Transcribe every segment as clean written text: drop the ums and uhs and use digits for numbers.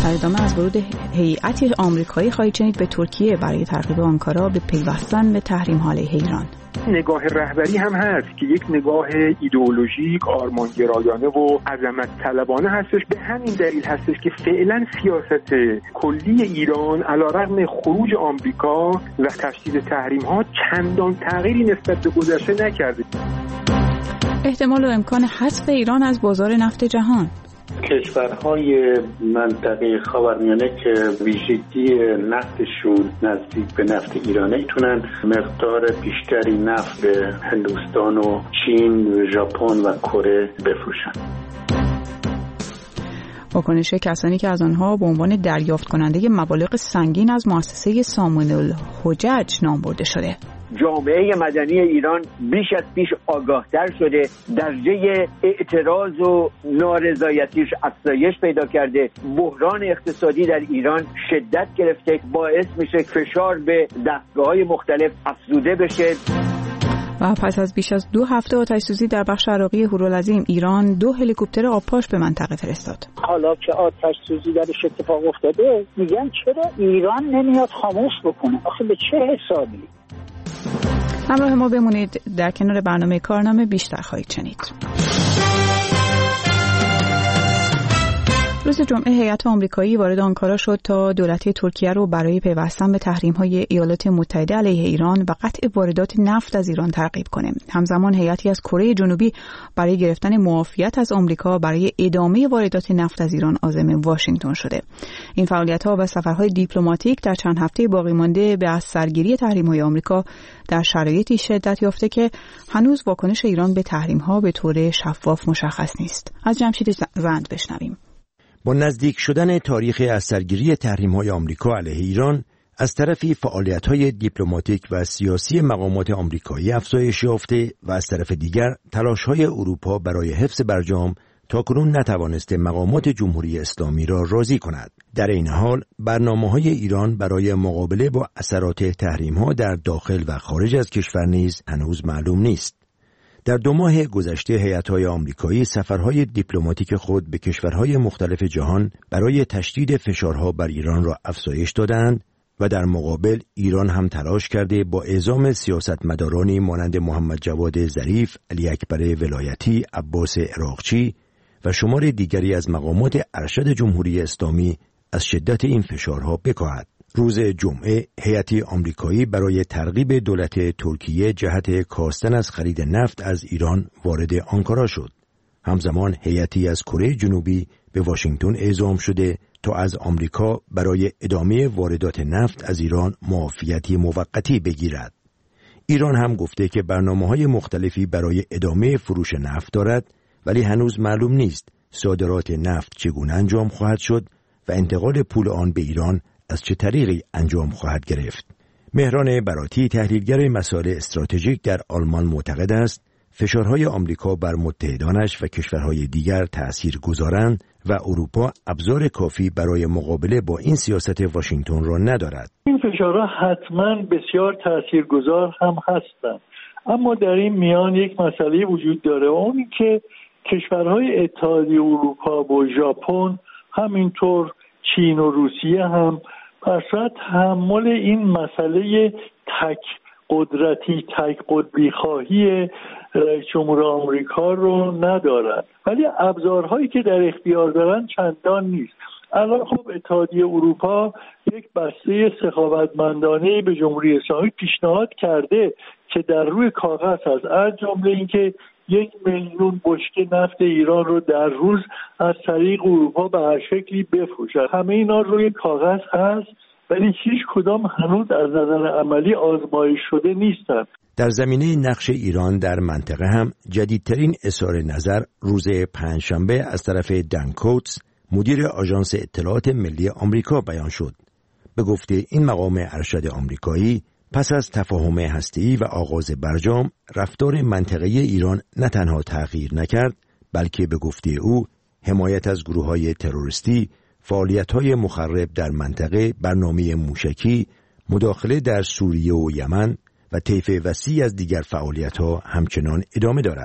در ادامه از ورود هیئتی آمریکایی خواهید شنید به ترکیه برای ترغیب آنکارا به پیوستن به تحریم‌ها علیه ایران. نگاه رهبری هم هست که یک نگاه ایدئولوژیک، آرمانگرایانه و عظمت طلبانه هستش. به همین دلیل هستش که فعلا سیاست کلی ایران علیرغم خروج آمریکا و تشدید تحریم‌ها چندان تغییری نسبت به گذشته نکرده. احتمال و امکان حذف ایران از بازار نفت جهان. کشورهای منطقه خاورمیانه که ویژگی نفتشون نزدیک به نفت ایرانه میتونن مقدار بیشتری نفت به هندوستان و چین، ژاپن و کره بفروشن. واکنش کسانی که از آنها به عنوان دریافت کننده مبالغ سنگین از مؤسسه سامون الحجج نام برده شده. جامعه مدنی ایران بیش از پیش آگاهتر شده، درجه اعتراض و نارضایتیش افزایش پیدا کرده، بحران اقتصادی در ایران شدت گرفته، باعث میشه فشار به دستگاه‌های مختلف افزوده بشه. و پس از بیش از 2 هفته آتش‌سوزی در بخش عراقی هورالعظیم، ایران 2 هلیکوپتر آبپاش به منطقه فرستاد. حالا که آتش‌سوزی درش اتفاق افتاده، میگن چرا ایران نمیاد خاموش بکنه؟ آخه به چه حسابی؟ همراه ما بمونید، در کنار برنامه کارنامه بیشتر خواهید شنید. روز جمعه هیئت آمریکایی وارد آنکارا شد تا دولت ترکیه رو برای پیوستن به تحریم‌های ایالات متحده علیه ایران و قطع واردات نفت از ایران ترغیب کنه. همزمان هیئتی از کره جنوبی برای گرفتن معافیت از آمریکا برای ادامه واردات نفت از ایران عازم واشنگتن شده. این فعالیت‌ها و سفرهای دیپلماتیک در چند هفته باقی مانده به از سرگیری تحریم‌های آمریکا در شرایطی شدت یافته که هنوز واکنش ایران به تحریم‌ها به طور شفاف مشخص نیست. از جمشید زند بشنویم. با نزدیک شدن تاریخ از سرگیری تحریم‌های آمریکا علیه ایران، از طرفی فعالیت‌های دیپلماتیک و سیاسی مقامات آمریکایی افزایش یافته و از طرف دیگر تلاش‌های اروپا برای حفظ برجام تاکنون نتوانسته مقامات جمهوری اسلامی را راضی کند. در این حال برنامه‌های ایران برای مقابله با اثرات تحریم‌ها در داخل و خارج از کشور نیز هنوز معلوم نیست. در 2 ماه گذشته هیئت‌های آمریکایی سفرهای دیپلماتیک خود به کشورهای مختلف جهان برای تشدید فشارها بر ایران را افزایش دادند و در مقابل ایران هم تلاش کرده با اعزام سیاستمدارانی مانند محمد جواد ظریف، علی اکبر ولایتی، عباس عراقچی و شمار دیگری از مقامات ارشد جمهوری اسلامی از شدت این فشارها بکاهد. روز جمعه هیئتی آمریکایی برای ترغیب دولت ترکیه جهت کاستن از خرید نفت از ایران وارد آنکارا شد. همزمان هیئتی از کره جنوبی به واشنگتن اعزام شده تا از آمریکا برای ادامه واردات نفت از ایران معافیتی موقتی بگیرد. ایران هم گفته که برنامه‌های مختلفی برای ادامه فروش نفت دارد، ولی هنوز معلوم نیست صادرات نفت چگونه انجام خواهد شد و انتقال پول آن به ایران از چه طریقی انجام خواهد گرفت. مهران براتی، تحلیلگر مسائل استراتژیک در آلمان، معتقد است فشارهای آمریکا بر متحدانش و کشورهای دیگر تأثیر گذارند و اروپا ابزار کافی برای مقابله با این سیاست واشنگتن را ندارد. این فشارها حتما بسیار تأثیرگذار هم هستند، اما در این میان یک مسئله وجود داره، اون که کشورهای اتحادیه اروپا و ژاپن، همینطور چین و روسیه هم برصورت تحمل این مسئله تک قدرتی، تک قطبی خواهی رئیس جمهور آمریکا رو ندارن، ولی ابزارهایی که در اختیار دارن چندان نیست. الان خب اتحادیه اروپا یک بسته سخاوتمندانه به جمهوری اسلامی پیشنهاد کرده که در روی کاغذ هست، از جمله اینکه 1 میلیون بشکه نفت ایران رو در روز از طریق اروپا به هر شکلی بفروشه. همه اینا روی کاغذ هست، ولی هیچ کدام هنوز از نظر عملی آزمایش شده نیستند. در زمینه نقش ایران در منطقه هم جدیدترین اظهار نظر روز پنجشنبه از طرف دن کوتس، مدیر آژانس اطلاعات ملی آمریکا بیان شد. به گفته این مقام ارشد آمریکایی، پس از تفاهم هسته‌ای و آغاز برجام، رفتار منطقه ایران نه تنها تغییر نکرد، بلکه به گفته او حمایت از گروه‌های تروریستی، فعالیت‌های مخرب در منطقه، برنامه موشکی، مداخله در سوریه و یمن و طیف وسیعی از دیگر فعالیت‌ها همچنان ادامه دارد.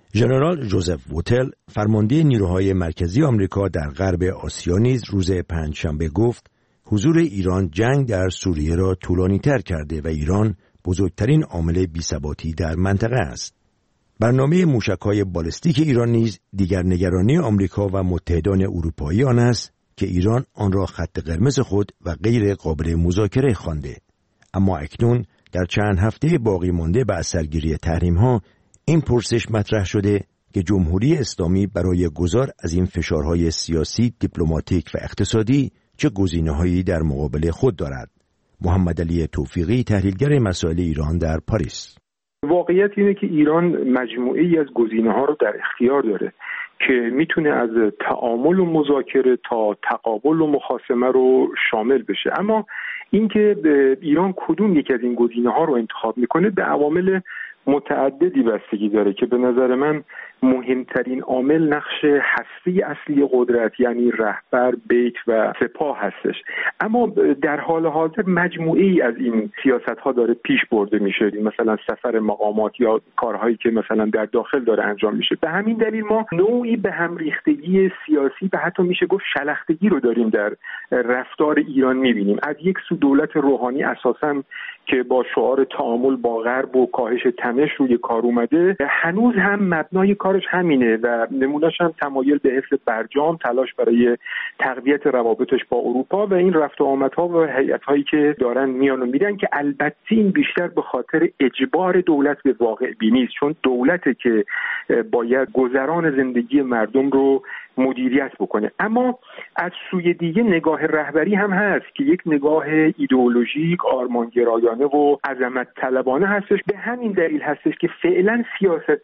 ژنرال جوزف ووتل فرمانده نیروهای مرکزی آمریکا در غرب آسیا نیز روز پنجشنبه گفت حضور ایران جنگ در سوریه را طولانی‌تر کرده و ایران بزرگترین عامل بی‌ثباتی در منطقه است. برنامه موشک‌های بالستیک ایران نیز دیگر نگرانی آمریکا و متحدان اروپایی آن است که ایران آن را خط قرمز خود و غیر قابل مذاکره خوانده. اما اکنون در چند هفته باقی مانده به اثرگیری تحریم‌ها این پرسش مطرح شده که جمهوری اسلامی برای گذار از این فشارهای سیاسی، دیپلماتیک و اقتصادی چه گزینه‌هایی در مقابل خود دارد. محمد علی توفیقی، تحلیلگر مسائل ایران در پاریس: واقعیت اینه که ایران مجموعه‌ای از گزینه‌ها رو در اختیار داره که میتونه از تعامل و مذاکره تا تقابل و مخاصمه رو شامل بشه. اما اینکه ایران کدوم یک از این گزینه‌ها رو انتخاب میکنه به عوامل متعددی بستگی داره که به نظر من مهمترین عامل نقش هسته اصلی قدرت یعنی رهبر، بیت و سپاه هستش. اما در حال حاضر مجموعه‌ای از این سیاست‌ها داره پیش برده میشه، مثلا سفر مقامات یا کارهایی که مثلا در داخل داره انجام میشه. به همین دلیل ما نوعی به هم ریختگی سیاسی و حتی میشه گفت شلختگی رو داریم در رفتار ایران میبینیم. از یک سو دولت روحانی اساساً که با شعار تعامل با غرب و کاهش تنش روی کار اومده، هنوز هم مبنای کارش همینه و نمونه‌اش هم تمایل به حفظ برجام، تلاش برای تقویت روابطش با اروپا و این رفت و آمدها و هیئت‌هایی که دارن میان و میرن که البته این بیشتر به خاطر اجبار دولت به واقع بینی است، چون دولته که باید گذران زندگی مردم رو مدیریت بکنه. اما از سوی دیگه نگاه رهبری هم هست که یک نگاه ایدئولوژیک، آرمانگرایانه و عظمت طلبانه هستش. به همین دلیل هستش که فعلا سیاست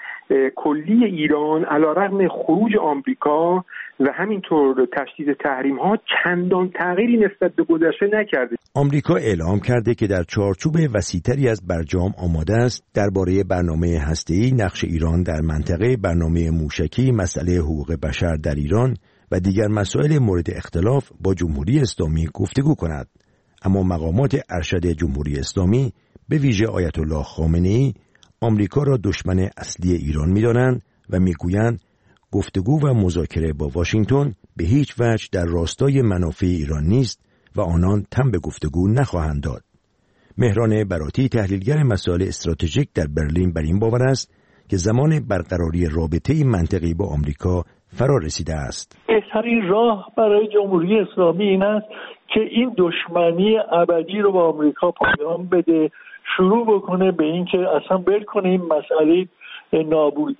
کلی ایران علیرغم خروج آمریکا و همینطور تشدید تحریم‌ها چندان تغییری نسبت به گذشته نکرده. آمریکا اعلام کرده که در چارچوب وسیع‌تری از برجام آماده است درباره برنامه هسته‌ای نقش ایران در منطقه، برنامه موشکی، مسئله حقوق بشر در ایران و دیگر مسائل مورد اختلاف با جمهوری اسلامی گفتگو کند. اما مقامات ارشد جمهوری اسلامی به ویژه آیت الله خامنه‌ای آمریکا را دشمن اصلی ایران می‌دانند و می‌گویند گفتگو و مذاکره با واشنگتن به هیچ وجه در راستای منافع ایران نیست و آنان تن به گفتگو نخواهند داد. مهران براتی، تحلیلگر مسائل استراتژیک در برلین، بر این باور است که زمان برقراری رابطه منطقی با آمریکا فرا رسیده است. بهترین راه برای جمهوری اسلامی این است که این دشمنی ابدی رو با آمریکا پایان بده، شروع بکنه به این که اصلا ول کنه این مسئله نابود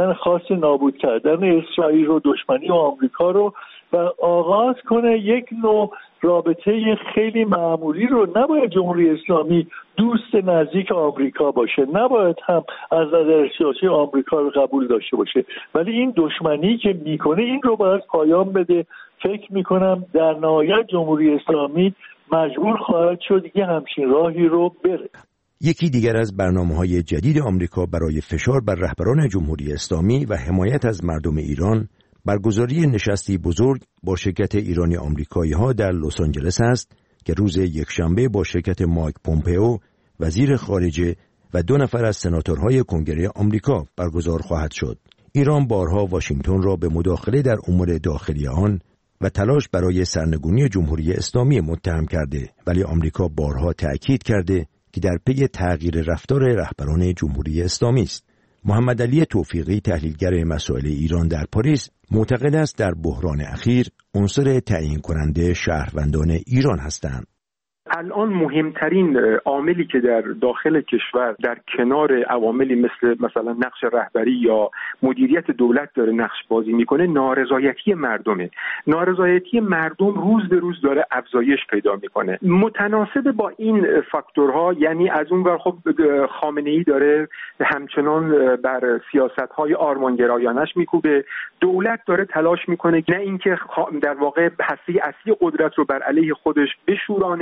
کردن اسرائیل رو، دشمنی و آمریکا رو، و آغاز کنه یک نوع رابطه خیلی معمولی رو. نباید جمهوری اسلامی دوست نزدیک آمریکا باشه، نباید هم از نظر سیاسی آمریکا رو قبول داشته باشه، ولی این دشمنی که میکنه این رو باید پایان بده. فکر میکنم در نهایت جمهوری اسلامی مجبور خواهد شد دیگه همچین راهی رو بره. یکی دیگر از برنامه‌های جدید آمریکا برای فشار بر رهبران جمهوری اسلامی و حمایت از مردم ایران برگزاری نشستی بزرگ با شرکت ایرانی آمریکایی‌ها در لس آنجلس است که روز یکشنبه با شرکت مایک پومپئو وزیر خارجه و 2 نفر از سناتورهای کنگره آمریکا برگزار خواهد شد. ایران بارها واشنگتن را به مداخله در امور داخلی آن و تلاش برای سرنگونی جمهوری اسلامی متهم کرده، ولی آمریکا بارها تأکید کرده که در پی تغییر رفتار رهبران جمهوری اسلامی است. محمد علی توفیقی، تحلیلگر مسائل ایران در پاریس، معتقد است در بحران اخیر عنصر تعیین کننده شهروندان ایران هستند. الان مهمترین عاملی که در داخل کشور در کنار عواملی مثلا نقش رهبری یا مدیریت دولت داره نقش بازی میکنه نارضایتی مردمه. نارضایتی مردم روز به روز داره افزایش پیدا میکنه. متناسب با این فاکتورها، یعنی از اون ور خب خامنه‌ای داره همچنان بر سیاست‌های آرمانگرایانش میکوبه، دولت داره تلاش میکنه نه اینکه در واقع هسته اصلی قدرت رو بر علیه خودش بشورانه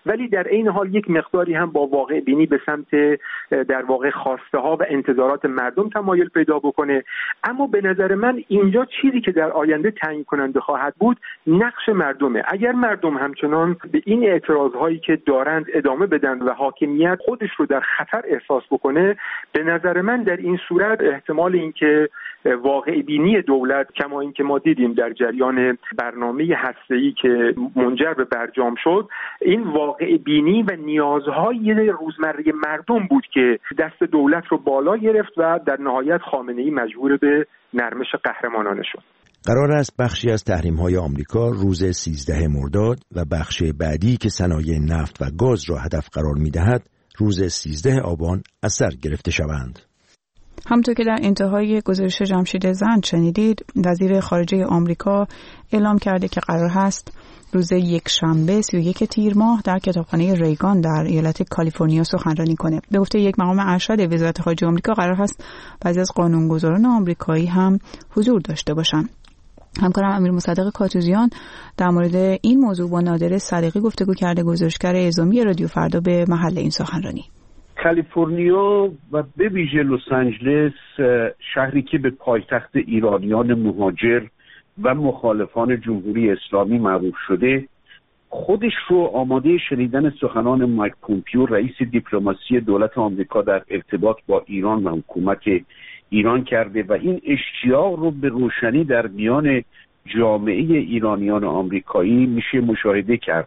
ولی در عین حال یک مقداری هم با واقع بینی به سمت در واقع خواسته ها و انتظارات مردم تمایل پیدا بکنه. اما به نظر من اینجا چیزی که در آینده تعیین کننده خواهد بود نقش مردمه. اگر مردم همچنان به این اعتراضهایی که دارند ادامه بدن و حاکمیت خودش رو در خطر احساس بکنه، به نظر من در این صورت احتمال اینکه واقع بینی دولت، کما اینکه ما دیدیم در جریان برنامه هسته‌ای که منجر به برجام شد، این واقع بینی و نیازهای روزمره مردم بود که دست دولت رو بالا گرفت و در نهایت خامنه‌ای مجبور به نرمش قهرمانانه شد. قرار است بخشی از تحریم‌های آمریکا روز 13 مرداد و بخش بعدی که صنایع نفت و گاز را هدف قرار می‌دهد روز 13 آبان از سر گرفته شوند. همونطور که در انتهای گزارش جمشید زند شنیدید، وزیر خارجه آمریکا اعلام کرده که قرار هست روز یکشنبه 31 تیر ماه در کتابخانه ریگان در ایالت کالیفرنیا سخنرانی کنه. به گفته یک مقام ارشد وزارت خارجه آمریکا قرار هست بعضی از قانونگذاران آمریکایی هم حضور داشته باشند. همکارم امیر مصدق کاتوزیان در مورد این موضوع با نادر صدیقی گفتگو کرده، گزارشگر اعزامی رادیو فردا به محل این سخنرانی. کالیفرنیا و به ویژه لس آنجلس، شهری که به پایتخت ایرانیان مهاجر و مخالفان جمهوری اسلامی معروف شده، خودش رو آماده شنیدن سخنان مایک پومپیو، رئیس دیپلماسی دولت آمریکا در ارتباط با ایران و حکومت ایران کرده و این اشتیاق رو به روشنی در میان جامعه ایرانیان آمریکایی میشه مشاهده کرد.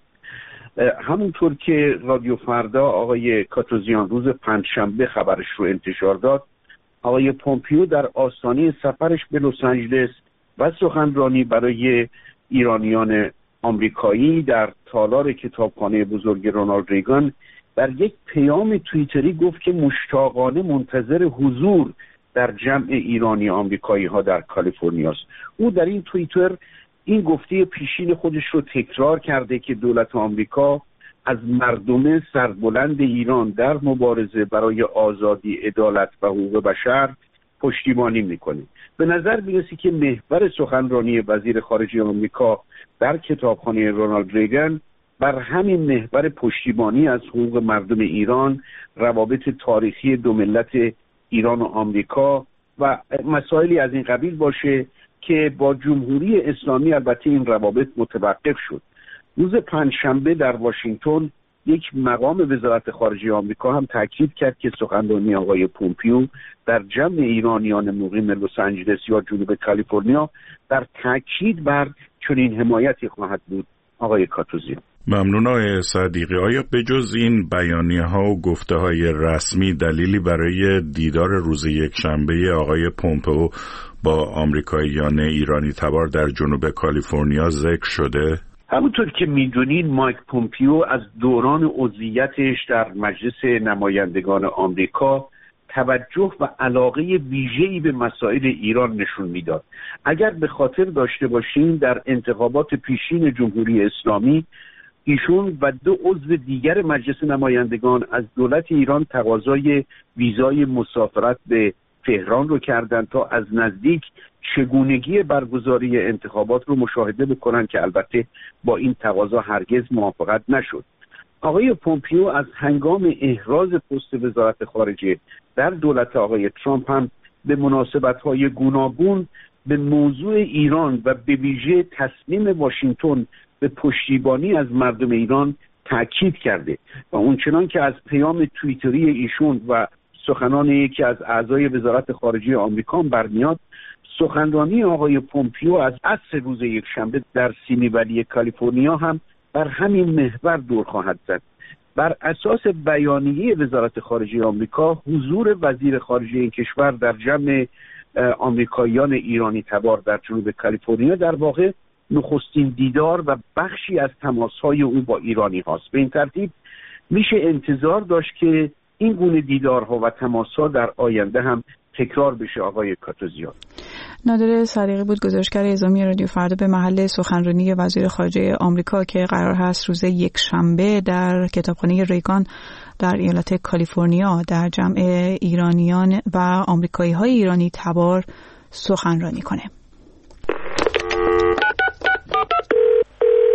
همونطور که رادیو فردا آقای کاتوزیان روز پنجشنبه خبرش رو انتشار داد، آقای پومپیو در آستانه سفرش به لس آنجلس و سخنرانی برای ایرانیان آمریکایی در تالار کتابخانه بزرگ رونالد ریگان در یک پیام توییتری گفت که مشتاقانه منتظر حضور در جمع ایرانی آمریکایی ها در کالیفرنیا است. او در این توییتر این گفته پیشین خودش رو تکرار کرده که دولت آمریکا از مردم سربلند ایران در مبارزه برای آزادی، عدالت و حقوق بشر پشتیبانی میکنه. به نظر میرسه که محور سخنرانی وزیر خارجه آمریکا در کتابخانه رونالد ریگان بر همین محور پشتیبانی از حقوق مردم ایران، روابط تاریخی دو ملت ایران و آمریکا و مسائلی از این قبیل باشه که با جمهوری اسلامی البته این روابط متوقف شد. روز پنجشنبه در واشنگتن یک مقام وزارت خارجه آمریکا هم تاکید کرد که سخنرانی آقای پومپیو در جمع ایرانیان مقیم لس آنجلس یا جنوب کالیفرنیا در تاکید بر چنین حمایتی خواهد بود. آقای کاتوزیان. ممنون آقای صدیقی. آیا بجز این بیانیه‌ها و گفته‌های رسمی دلیلی برای دیدار روز یکشنبه آقای پومپئو با آمریکاییان ایرانی تبار در جنوب کالیفرنیا ذکر شده؟ همونطور که میدونین مایک پومپیو از دوران عضویتش در مجلس نمایندگان آمریکا توجه و علاقه ویژه‌ای به مسائل ایران نشون میداد. اگر به خاطر داشته باشین در انتخابات پیشین جمهوری اسلامی ایشون و دو عضو دیگر مجلس نمایندگان از دولت ایران تقاضای ویزای مسافرت به تهران رو کردند تا از نزدیک چگونگی برگزاری انتخابات رو مشاهده بکنن که البته با این تقاضا هرگز موافقت نشد. آقای پومپیو از هنگام احراز پست وزارت خارجه در دولت آقای ترامپ هم به مناسبت‌های گوناگون به موضوع ایران و به ویژه تصمیم واشنگتن به پشتیبانی از مردم ایران تاکید کرده و اونچنان که از پیام توییتری ایشون و سخنان یکی از اعضای وزارت خارجه آمریکا برمیاد، سخنرانی آقای پومپیو از عصر روز یکشنبه در سیمی ولی کالیفرنیا هم بر همین محور دور خواهد زد. بر اساس بیانیه وزارت خارجه آمریکا، حضور وزیر خارجه این کشور در جمع آمریکاییان ایرانی تبار در جنوب کالیفرنیا در واقع نخستین دیدار و بخشی از تماس‌های او با ایرانی هاست. به این ترتیب میشه انتظار داشت که این گونه دیدارها و تماس‌ها در آینده هم تکرار بشه. آقای کاتوزیان. نادر صدیقی بود، گزارشگر اعزامی رادیو فردا به محل سخنرانی وزیر خارجه آمریکا که قرار هست روز یکشنبه در کتابخانه ریگان در ایالت کالیفرنیا در جمع ایرانیان و آمریکایی‌های ایرانی تبار سخنرانی کنه.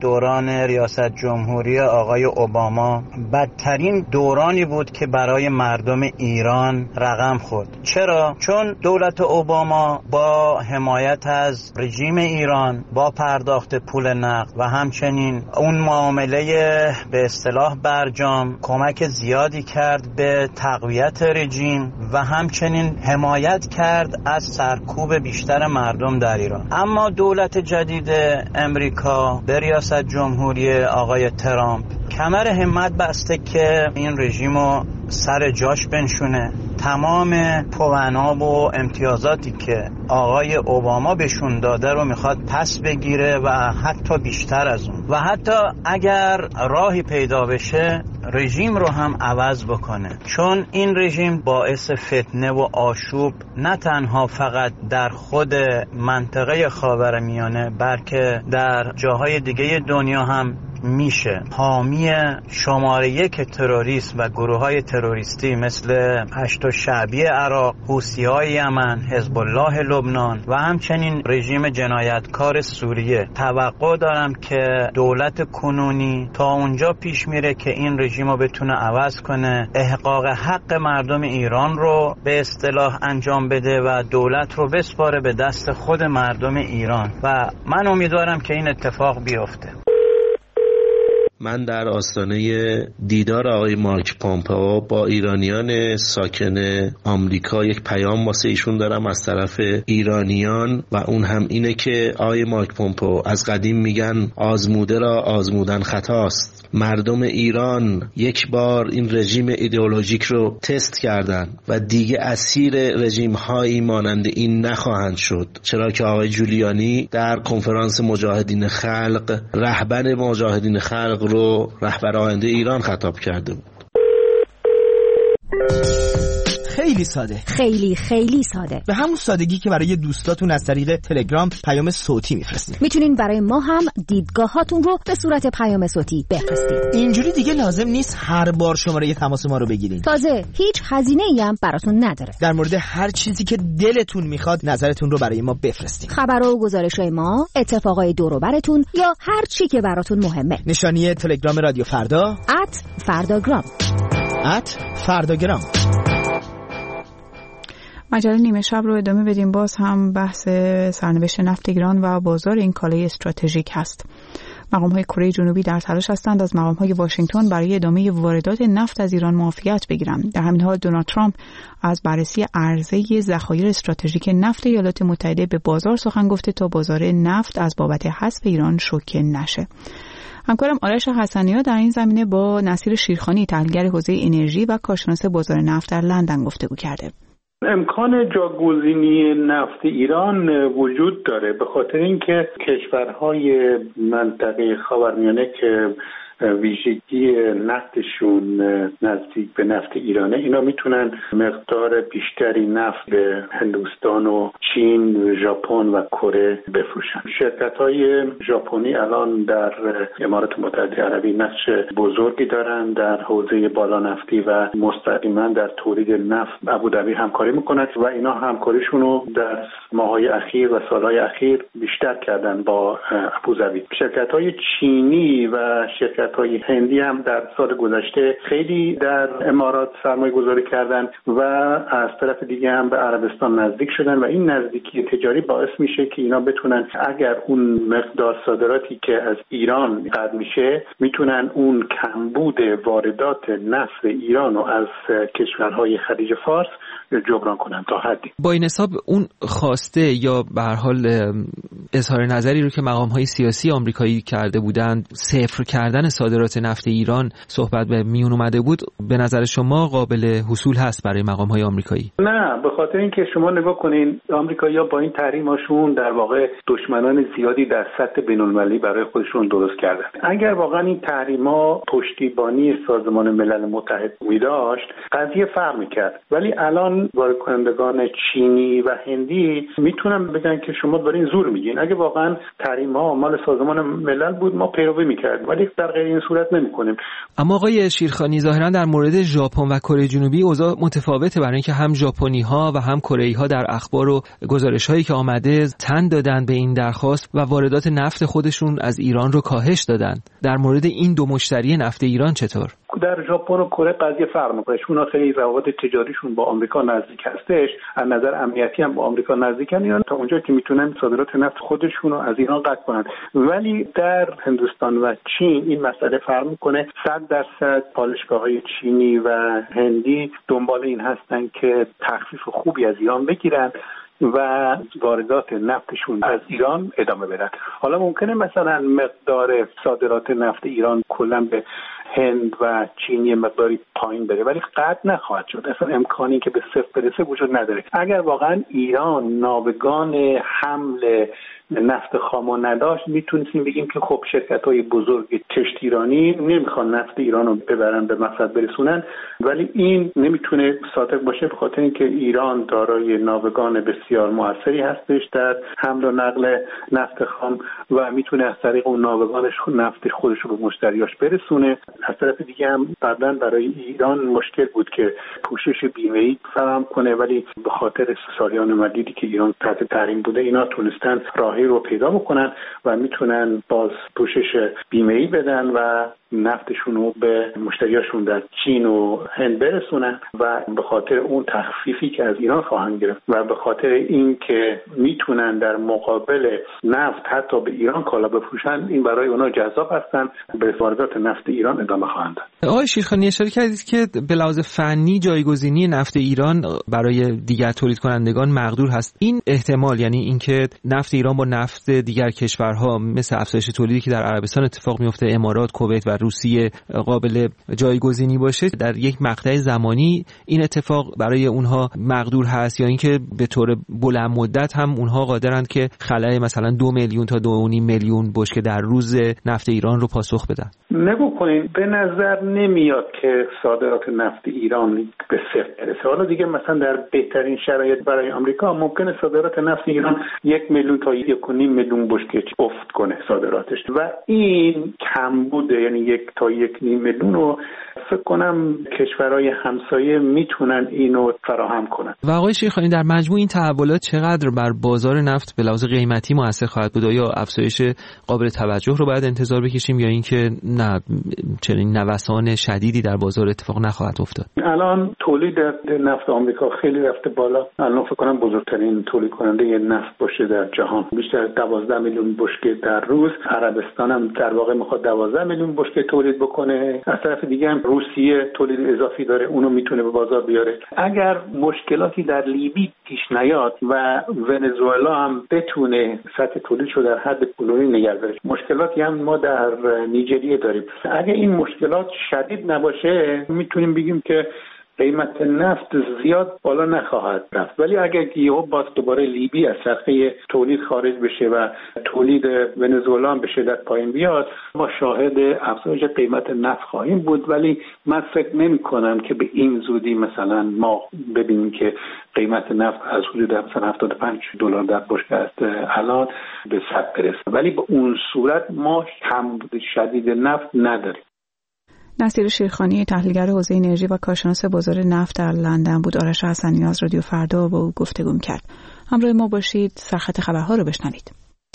دوران ریاست جمهوری آقای اوباما بدترین دورانی بود که برای مردم ایران رقم خورد. چرا؟ چون دولت اوباما با حمایت از رژیم ایران، با پرداخت پول نقد و همچنین اون معامله به اصطلاح برجام کمک زیادی کرد به تقویت رژیم و همچنین حمایت کرد از سرکوب بیشتر مردم در ایران. اما دولت جدید امریکا به ریاست جمهوری آقای ترامپ کمر همت بسته که این رژیمو سر جاش بنشونه. تمام پواناب و امتیازاتی که آقای اوباما بهشون داده رو میخواد پس بگیره و حتی بیشتر از اون، و حتی اگر راهی پیدا بشه رژیم رو هم عوض بکنه، چون این رژیم باعث فتنه و آشوب نه تنها فقط در خود منطقه خاورمیانه بلکه در جاهای دیگه دنیا هم میشه. حامی شماره 1 تروریسم و گروه‌های تروریستی مثل پشتو شعبی عراق، حوثی‌های یمن، حزب الله لبنان و همچنین رژیم جنایتکار سوریه. توقع دارم که دولت کنونی تا اونجا پیش میره که این رژیم رو بتونه عوض کنه، احقاق حق مردم ایران رو به اصطلاح انجام بده و دولت رو بسپاره به دست خود مردم ایران و من امیدوارم که این اتفاق بیفته. من در آستانه دیدار آقای مایک پومپئو با ایرانیان ساکن آمریکا یک پیام واسه ایشون دارم از طرف ایرانیان و اون هم اینه که آقای مایک پومپئو از قدیم میگن آزموده را آزمودن خطاست. مردم ایران یک بار این رژیم ایدئولوژیک رو تست کردن و دیگه اسیر رژیم هایی مانند این نخواهند شد، چرا که آقای جولیانی در کنفرانس مجاهدین خلق رهبر مجاهدین خلق رو رهبر آینده ایران خطاب کرده بود. خیلی ساده، خیلی ساده، به همون سادگی که برای دوستاتون از طریق تلگرام پیام صوتی میفرستید. میتونین برای ما هم دیدگاهاتون رو به صورت پیام صوتی بفرستید. اینجوری دیگه لازم نیست هر بار شماره تماس ما رو بگیرین. تازه هیچ هزینه‌ای هم براتون نداره. در مورد هر چیزی که دلتون میخواد نظرتون رو برای ما بفرستید. خبرها و گزارش‌های ما، اتفاقای دور و براتون یا هر چی که براتون مهمه. نشانی تلگرام رادیو فردا @فرداگرام. مجله نیمه شب رو ادامه بدیم. باز هم بحث سرنوشت نفت ایران و بازار این کالای استراتژیک هست. مقام‌های کره جنوبی در تلاش هستند از مقام‌های واشنگتن برای ادامه واردات نفت از ایران معافیت بگیرند. در همین حال دونالد ترامپ از بررسی عرضه ذخایر استراتژیک نفت ایالات متحده به بازار سخن گفته تا بازار نفت از بابت حذف ایران شوکه نشه. همکارم آرش حسنی‌ها در این زمینه با نصیر شیرخانی، تحلیلگر حوزه انرژی و کارشناس بازار نفت در لندن گفتگو کرده. امکان جاگزینی نفت ایران وجود داره، به خاطر اینکه کشورهای منطقه خاورمیانه که ویژگی نفتشون نزدیک به نفت ایرانه، اینا میتونن مقدار بیشتری نفت به هندوستان و چین و ژاپن و کره بفروشن. شرکت‌های ژاپنی الان در امارات متحده عربی نقش بزرگی دارن در حوزه بالا نفتی و مستقیما در تولید نفت ابوظبی همکاری میکنن و اینا همکاریشون رو در ماه‌های اخیر و سال‌های اخیر بیشتر کردن با ابوظبی. شرکت‌های چینی و شرکت‌های هندی هم در سال گذشته خیلی در امارات سرمایه گذاری کردن و از طرف دیگه هم به عربستان نزدیک شدن و این نزدیکی تجاری باعث میشه که اینا بتونن اگر اون مقدار صادراتی که از ایران قطع میشه میتونن اون کمبود واردات نفت ایران رو از کشورهای خلیج فارس جبران کنن تا حدی. با این حساب اون خواسته یا به هر حال اظهار نظری رو که مقام‌های سیاسی آمریکایی کرده بودند، صفر کردن صادرات نفت ایران صحبت به میون اومده بود، به نظر شما قابل حصول هست برای مقام‌های آمریکایی؟ نه، به خاطر اینکه شما نگاه کنین آمریکایی‌ها با این تحریم‌هاشون در واقع دشمنان زیادی در سطح بین‌المللی برای خودشون درست کردن. اگر واقعا این تحریم‌ها پشتیبانی سازمان ملل متحد می‌داشت، قضیه فرق می‌کرد. ولی الان واردکنندگان چینی و هندی میتونن بگن که شما دارین زور میگین. اگه واقعا تحریم ها مال سازمان ملل بود ما پیروی میکردیم، ولی در غیر این صورت نمیکنیم. اما آقای شیرخانی ظاهرا در مورد ژاپن و کره جنوبی اوضاع متفاوته، برای اینکه هم ژاپنی ها و هم کره‌ای ها در اخبار و گزارش هایی که آمده تن دادن به این درخواست و واردات نفت خودشون از ایران رو کاهش دادن. در مورد این دو مشتری نفت ایران چطور؟ در ژاپن و کره قضیه فرق میکنه. اونا خیلی روابط تجاریشون با آمریکا نزدیک هستش، از نظر امنیتی هم با آمریکا نزدیکن، اینا تا اونجا که میتونن صادرات نفت خودشون رو از ایران قطع کنن. ولی در هندوستان و چین این مسئله فرق میکنه. 100% پالایشگاه‌های چینی و هندی دنبال این هستن که تخفیف خوبی از ایران بگیرن و واردات نفتشون از ایران ادامه بدن. حالا ممکنه مثلا مقدار صادرات نفت ایران کلا به هند و چین یه مقداری پایین بره، ولی قطع نخواهد شد. اصلا امکانی که به صفر برسه وجود نداره. اگر واقعا ایران ناوگان حمل نفت خامو نداشت میتونستیم بگیم که خب شرکت‌های بزرگ کشتی ایرانی نمیخوان نفت ایران رو ببرن به مقصد برسونن، ولی این نمیتونه صادق باشه به خاطر اینکه ایران دارای ناوگان بسیار موثری هستش در حمل و نقل نفت خام و میتونه از طریق اون ناوگانش نفت خودش رو به مشتریاش برسونه. از طرف دیگه هم قبلا برای ایران مشکل بود که پوشش بیمه‌ای فراهم کنه، ولی به خاطر سالیان مدیدی که ایران تحت تحریم بوده اینا تونستن راهی رو پیدا بکنن و میتونن باز پوشش بیمه‌ای بدن و نفتشون رو به مشتریاشون در چین و هند برسونن و به خاطر اون تخفیفی که از ایران خواهند گرفت و به خاطر این که میتونن در مقابل نفت حتی به ایران کالا بفروشن، این برای اونا جذاب هستن، به واردات نفت ایران ادامه خواهند داد. آقای شیرخانی اشاره کردید که به لحاظ فنی جایگزینی نفت ایران برای دیگر تولید کنندگان مقدور هست. این احتمال، یعنی اینکه نفت ایران با نفت دیگر کشورها مثل افزایش تولیدی که در عربستان اتفاق میفته، امارات، کویت و روسیه قابل جایگزینی باشه، در یک مقطع زمانی این اتفاق برای اونها مقدور هست، یا اینکه به طور بلند مدت هم اونها قادرند که خلأ مثلا 2 میلیون تا 2.5 میلیون بشکه در روز نفت ایران رو پاسخ بدن؟ نگو کنین، به نظر نمیاد که صادرات نفت ایران به صفر برسه. حالا دیگه مثلا در بهترین شرایط برای آمریکا ممکنه صادرات نفت ایران 1 میلیون تا 1.5 میلیون بشکه افت کنه صادراتش و این کم بوده، یعنی 1 تا 1.5 میلیون رو فکر کنم کشورهای همسایه میتونن اینو فراهم کنن. و آقای شیرخانی در مجموع این تحولات چقدر بر بازار نفت به لحاظ قیمتی مؤثر خواهد بود؟ یا افزایش قابل توجه رو باید انتظار بکشیم یا اینکه نه چنین نوسان شدیدی در بازار اتفاق نخواهد افتاد؟ الان تولید نفت آمریکا خیلی رفته بالا. الان فکر کنم بزرگترین تولید کننده نفت باشه در جهان، بیشتر از 12 میلیون بشکه در روز. عربستان هم در واقع میخواد 12 میلیون بشکه تولید بکنه. از طرف دیگه هم روسیه تولید اضافی داره، اونو میتونه به بازار بیاره. اگر مشکلاتی در لیبی پیش نیاد و ونزوئلا هم بتونه سطح تولیدشو در حد کنونی نگه داره. مشکلاتی هم ما در نیجریه داریم. اگر این مشکلات شدید نباشه میتونیم بگیم که قیمت نفت زیاد بالا نخواهد رفت، ولی اگر یهو باز دوباره لیبی از صفحه تولید خارج بشه و تولید ونزوئلا هم به شدت پایین بیاد، ما شاهد افزایش قیمت نفت خواهیم بود. ولی من فکر نمی کنم که به این زودی مثلا ما ببینیم که قیمت نفت از حدود مثلا $75 در بشکه است الان به 100 برسه، ولی به اون صورت ما کمبود شدید نفت نداریم. نصیر شیرخانی، تحلیلگر حوزه انرژی و کارشناس بازار نفت در لندن بود. آرش حسنی از رادیو فردا با او گفتگو کرد. همراه ما باشید، سرخط خبرها رو بشنوید.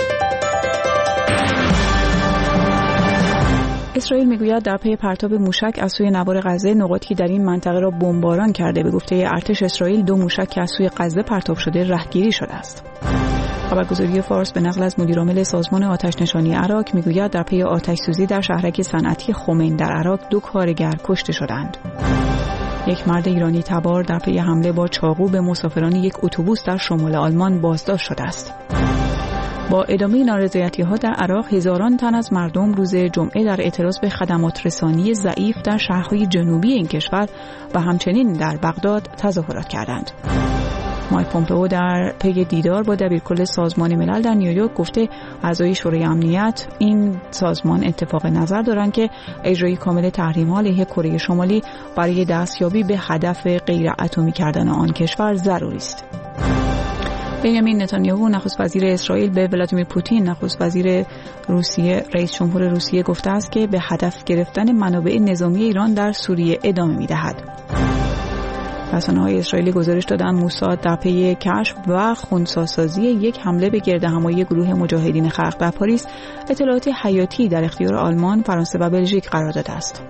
اسرائیل میگوید در پی پرتاب موشک از سوی نوار غزه نقاطی در این منطقه را بمباران کرده. به گفته ارتش اسرائیل 2 موشک که از سوی غزه پرتاب شده رهگیری شده است. خبرگزاری فارس به نقل از مدیرعامل سازمان آتش‌نشانی عراق میگوید در پی آتش‌سوزی در شهرک صنعتی خمین در عراق 2 کارگر کشته شدند. یک مرد ایرانی تبار در پی حمله با چاقو به مسافران یک اتوبوس در شمال آلمان بازداشت شده است. با ادامه نارضایتی‌ها در عراق، هزاران تن از مردم روز جمعه در اعتراض به خدمات رسانی ضعیف در شهرهای جنوبی این کشور و همچنین در بغداد تظاهرات کردند. مایک پومپئو در پی دیدار با دبیرکل سازمان ملل در نیویورک گفته اعضای شورای امنیت این سازمان اتفاق نظر دارند که اجرای کامل تحریم‌ها علیه کره شمالی برای دستیابی به هدف غیر اتمی کردن آن کشور ضروری است. بنیامین نتانیاهو نخست وزیر اسرائیل به ولادیمیر پوتین نخست وزیر روسیه رئیس جمهور روسیه گفته است که به هدف گرفتن منابع نظامی ایران در سوریه ادامه می‌دهد. رسانه‌های اسرائیلی گزارش دادند موساد در پی کشف و خنثی‌سازی یک حمله به گردهمایی گروه مجاهدین خلق در پاریس اطلاعات حیاتی در اختیار آلمان، فرانسه و بلژیک قرار داده است.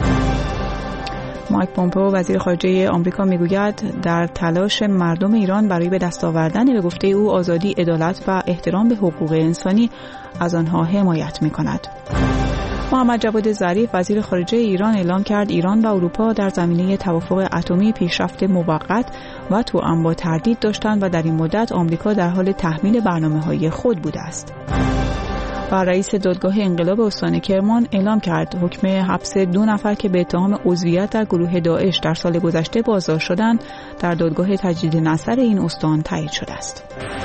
مایک پومپئو وزیر خارجه آمریکا میگوید در تلاش مردم ایران برای به دست آوردن به گفته او آزادی، عدالت و احترام به حقوق انسانی از آنها حمایت می‌کند. محمد جواد ظریف وزیر خارجه ایران اعلام کرد ایران و اروپا در زمینه توافق اتمی پیشرفت موقت و توأم با تردید داشتند و در این مدت آمریکا در حال تحمیل برنامه‌های خود بوده است. و رئیس دادگاه انقلاب استان کرمان اعلام کرد حکم حبس 2 نفر که به اتهام عضویت در گروه داعش در سال گذشته بازداشت شدند در دادگاه تجدید نظر این استان تایید شده است.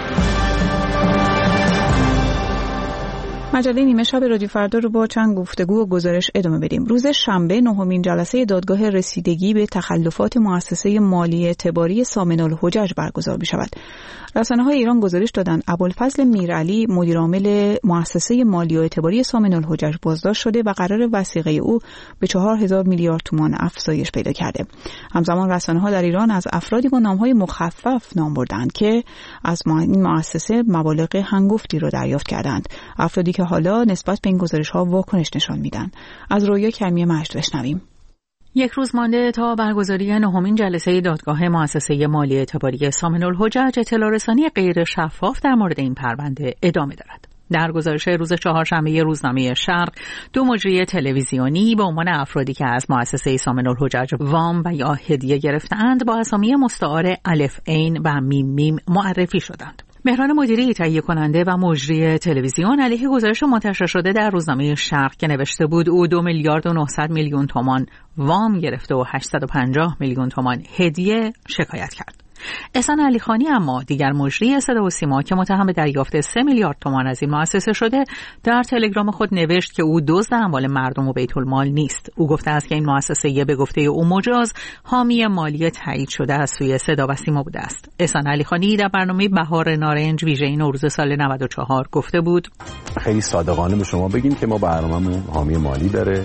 مجله نیمه شب رادیو فردا رو با چند گفتگو و گزارش ادامه بدیم. روز شنبه 9مین جلسه دادگاه رسیدگی به تخلفات مؤسسه مالی اعتباری سامن الحجج برگزار می‌شود. رسانه‌های ایران گزارش دادند ابوالفضل میرعلی مدیرعامل مؤسسه مالی و اعتباری سامن الحجج بازداشت شده و قرار وثیقه او به 4000 میلیارد تومان افزایش پیدا کرده. همزمان رسانه‌ها در ایران از افرادی با نام‌های مخفف نام بردند که از این مؤسسه مبالغ هنگفتی را دریافت کردند. افرادی که حالا نسبت به این گزارش‌ها واکنش نشان میدن. از رویا کریمی مجد بشنویم. یک روز مانده تا برگزاری 9مین جلسه دادگاه مؤسسه مالی اعتباری سامن الحجج، اطلاع رسانی غیر شفاف در مورد این پرونده ادامه دارد. در گزارش روز چهارشنبه روزنامه شرق، 2 مجری تلویزیونی به عنوان افرادی که از مؤسسه سامن الحجج وام و یا هدیه گرفتند با اسامی مستعار الف عین و میم میم معرفی شدند. مهران مدیری تهیه کننده و مجری تلویزیون علیه گزارش منتشر شده در روزنامه شرق که نوشته بود او 2 میلیارد و 900 میلیون تومان وام گرفته و 850 میلیون تومان هدیه شکایت کرد. احسان علیخانی اما دیگر مجری صدا و سیما که متهم به دریافت 3 میلیارد تومان از این مؤسسه شده در تلگرام خود نوشت که او دزد اموال مردم و بیت المال نیست. او گفته است که این مؤسسه به گفته او مجاز حامی مالی تایید شده از سوی صدا و سیما بوده است. احسان علیخانی در برنامه بهار نارنج ویژه نوروز سال 94 گفته بود خیلی صادقانه به شما بگیم که ما برنامه‌مون حامی مالی داره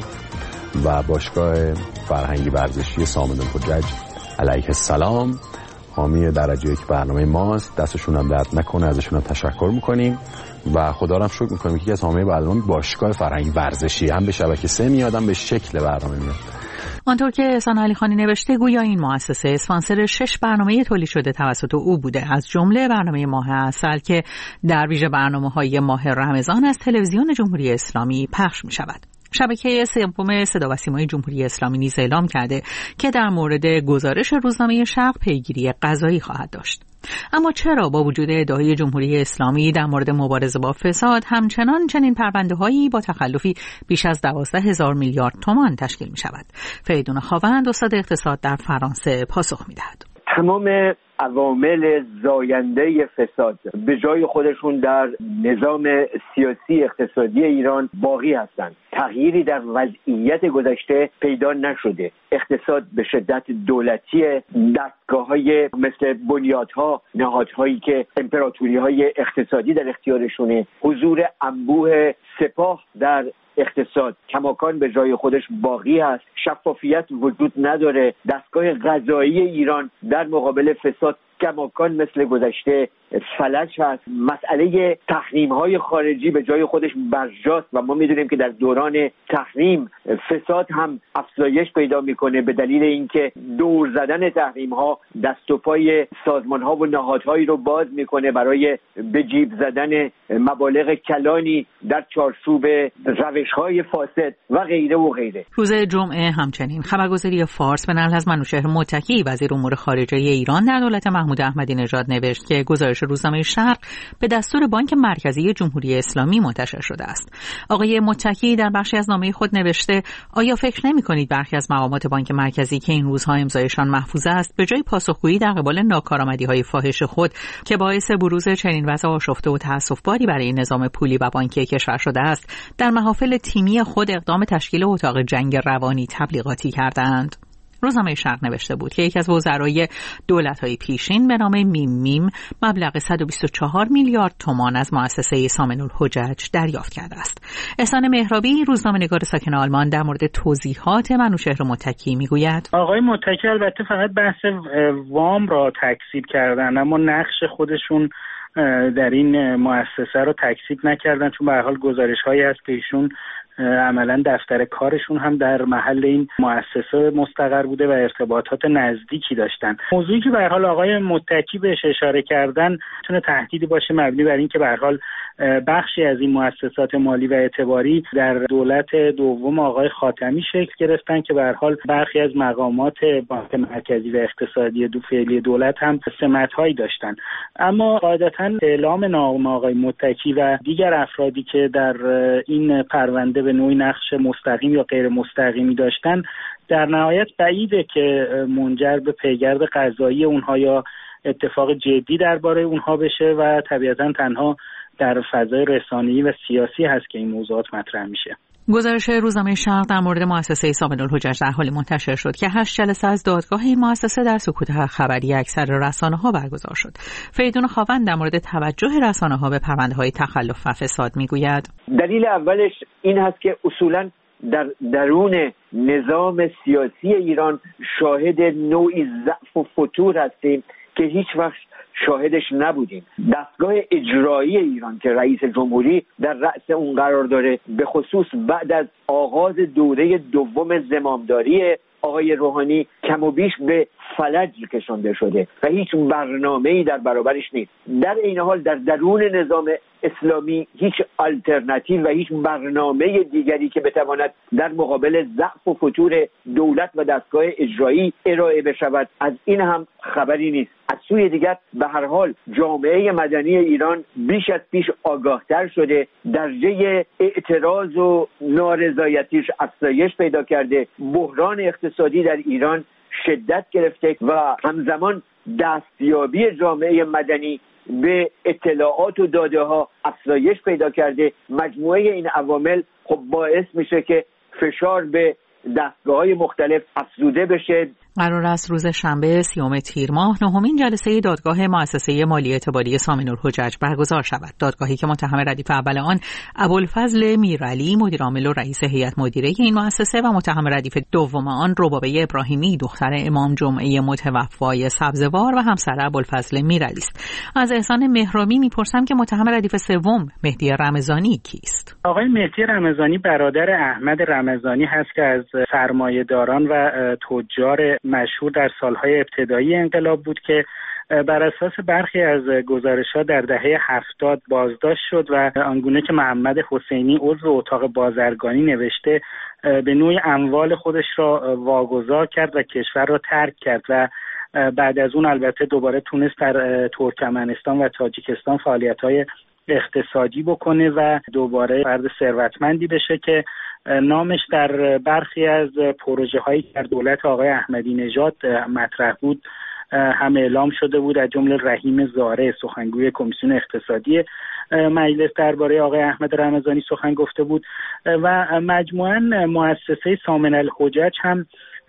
و باشگاه فرهنگی ورزشی سامن الحجج علیه السلام حامی درجه 1 برنامه ماست. دستشون هم درد نکنه، ازشون هم تشکر میکنیم و خدا رو هم شکر میکنیم که از حامی برنامه باشگاه فرهنگی ورزشی هم به شبکه 3 میادم به شکل برنامه میاد. آنطور که احسان علیخانی نوشته گویا این مؤسسه اسپانسر 6 برنامه تولید شده توسط او بوده، از جمله برنامه ماه عسل که در ویژه برنامه‌های ماه رمضان از تلویزیون جمهوری اسلامی پخش می‌شود. شبکه سوم صدا و سیمای جمهوری اسلامی نیز اعلام کرده که در مورد گزارش روزنامه شرق پیگیری قضایی خواهد داشت. اما چرا با وجود ادعای جمهوری اسلامی در مورد مبارزه با فساد همچنان چنین پرونده‌هایی با تخلفی بیش از 12000 میلیارد تومان تشکیل می‌شود؟ فریدون خاوند استاد اقتصاد در فرانسه پاسخ می‌دهد. تمام عوامل زاینده فساد به جای خودشون در نظام سیاسی اقتصادی ایران باقی هستند. تغییری در وضعیت گذشته پیدا نشده. اقتصاد به شدت دولتی، دستگاه‌های مثل بنیادها، نهادهایی که امپراتوری‌های اقتصادی در اختیارشونه، حضور انبوه سپاه در اقتصاد کماکان به جای خودش باقی هست. شفافیت وجود نداره. دستگاه قضایی ایران در مقابل فساد کماکان مثل گذشته فلج هست. مسئله تحریم‌های خارجی به جای خودش برجاست و ما می‌دونیم که در دوران تحریم فساد هم افزایش پیدا می‌کنه به دلیل اینکه دور زدن تحریم‌ها دست و پای سازمان‌ها و نهادهایی رو باز می‌کنه برای به جیب زدن مبالغ کلانی در چارچوب روش‌های فاسد و غیره و غیره. روز جمعه همچنین خبرگزاری فارس به نقل از منوچهر متکی وزیر امور خارجه ایران در دولت محمود احمدی نژاد نوشت که گزارش روزنامه شرق به دستور بانک مرکزی جمهوری اسلامی منتشر شده است. آقای متکی در بخشی از نامه خود نوشته آیا فکر نمی‌کنید برخی از مقامات بانک مرکزی که این روزها امضایشان محفوظ است به جای پاسخگویی در قبال ناکارآمدی‌های فاحش خود که باعث بروز چنین وضع آشفته و تأسف‌باری برای نظام پولی و بانکی کشور شده است در محافل تیمی خود اقدام تشکیل اتاق جنگ روانی تبلیغاتی کردند؟ روزنامه شرق نوشته بود که یکی از وزرای دولت‌های پیشین به نام میم مبلغ 124 میلیارد تومان از مؤسسه سامن الحجج دریافت کرده است. احسان مهرابی روزنامه‌نگار ساکن آلمان در مورد توضیحات منوچهر متکی میگوید آقای متکی البته فقط بحث وام را تکذیب کردن، اما نقش خودشون در این مؤسسه رو تکذیب نکردن، چون به هر حال گزارش‌هایی هست که ایشون عملا دفتر کارشون هم در محل این مؤسسه مستقر بوده و ارتباطات نزدیکی داشتن. موضوعی که به هر حال آقای متکی بهش اشاره کردن میتونه تهدیدی باشه مبنی بر این که به هر حال بخشی از این مؤسسات مالی و اعتباری در دولت دوم آقای خاتمی شکل گرفتن که به هر حال برخی از مقامات بانک مرکزی و اقتصادی فعلی دولت هم سمت‌هایی داشتن. اما قاعدتاً اعلام نام آقای متکی و دیگر افرادی که در این پرونده به نوعی نقش مستقیم یا غیر مستقیمی داشتن در نهایت بعیده که منجر به پیگرد قضایی اونها یا اتفاق جدی درباره اونها بشه و طبیعتاً تنها در فضای رسانه‌ای و سیاسی هست که این موضوعات مطرح میشه. گزارش روزنامه شرق در مورد مؤسسه سامن الحجج در حال منتشر شد که 8 جلسه از دادگاه این مؤسسه در سکوت خبری اکثر رسانه‌ها برگزار شد. فریدون خاوند در مورد توجه رسانه‌ها به پرونده‌های تخلف و فساد میگوید دلیل اولش این هست که اصولاً در درون نظام سیاسی ایران شاهد نوعی ضعف و فتور هستیم که هیچ وقت شاهدش نبودیم. دستگاه اجرایی ایران که رئیس جمهوری در رأس اون قرار داره، به خصوص بعد از آغاز دوره دوم زمامداری آقای روحانی کم و بیش به فلج کشانده شده و هیچ برنامه‌ای در برابرش نیست. در این حال در درون نظام اسلامی هیچ آلترناتیو و هیچ برنامه دیگری که بتواند در مقابل ضعف و فتور دولت و دستگاه اجرایی ارائه بشود از این هم خبری نیست. از سوی دیگر به هر حال جامعه مدنی ایران بیش از پیش آگاهتر شده، درجه اعتراض و نارضایتیش افزایش پیدا کرده، بحران اقتصادی در ایران شدت گرفته و همزمان دستیابی جامعه مدنی به اطلاعات و داده ها افزایش پیدا کرده. مجموعه این عوامل خب باعث میشه که فشار به دستگاه‌های مختلف افزوده بشه. قرار است روز شنبه 30 تیر ماه 9مین جلسه دادگاه مؤسسه مالی اعتباری سامن الحجج برگزار شود. دادگاهی که متهم ردیف اول آن ابوالفضل میرعلی مدیر عامل و رئیس هیئت مدیره این مؤسسه و متهم ردیف دوم آن ربابه ابراهیمی دختر امام جمعه متوفای سبزوار و همسر ابوالفضل میرعلی است. از احسان مهرابی میپرسم که متهم ردیف سوم مهدی رمضانی کیست؟ آقای مهدی رمضانی برادر احمد رمضانی هست که از سرمایه‌داران و تجار مشهور در سالهای ابتدایی انقلاب بود که بر اساس برخی از گزارش‌ها در دهه 70 بازداشت شد و آنگونه که محمد حسینی عضو اتاق بازرگانی نوشته به نوعی اموال خودش را واگذار کرد و کشور را ترک کرد و بعد از اون البته دوباره تونست در ترکمنستان و تاجیکستان فعالیت‌های اقتصادی بکنه و دوباره فرد ثروتمندی بشه که نامش در برخی از پروژه هایی که در دولت آقای احمدی نژاد مطرح بود هم اعلام شده بود، از جمله رحیم زاره سخنگوی کمیسیون اقتصادی مجلس درباره آقای احمد رمضانی سخن گفته بود و مجموعاً مؤسسه سامن الحجج هم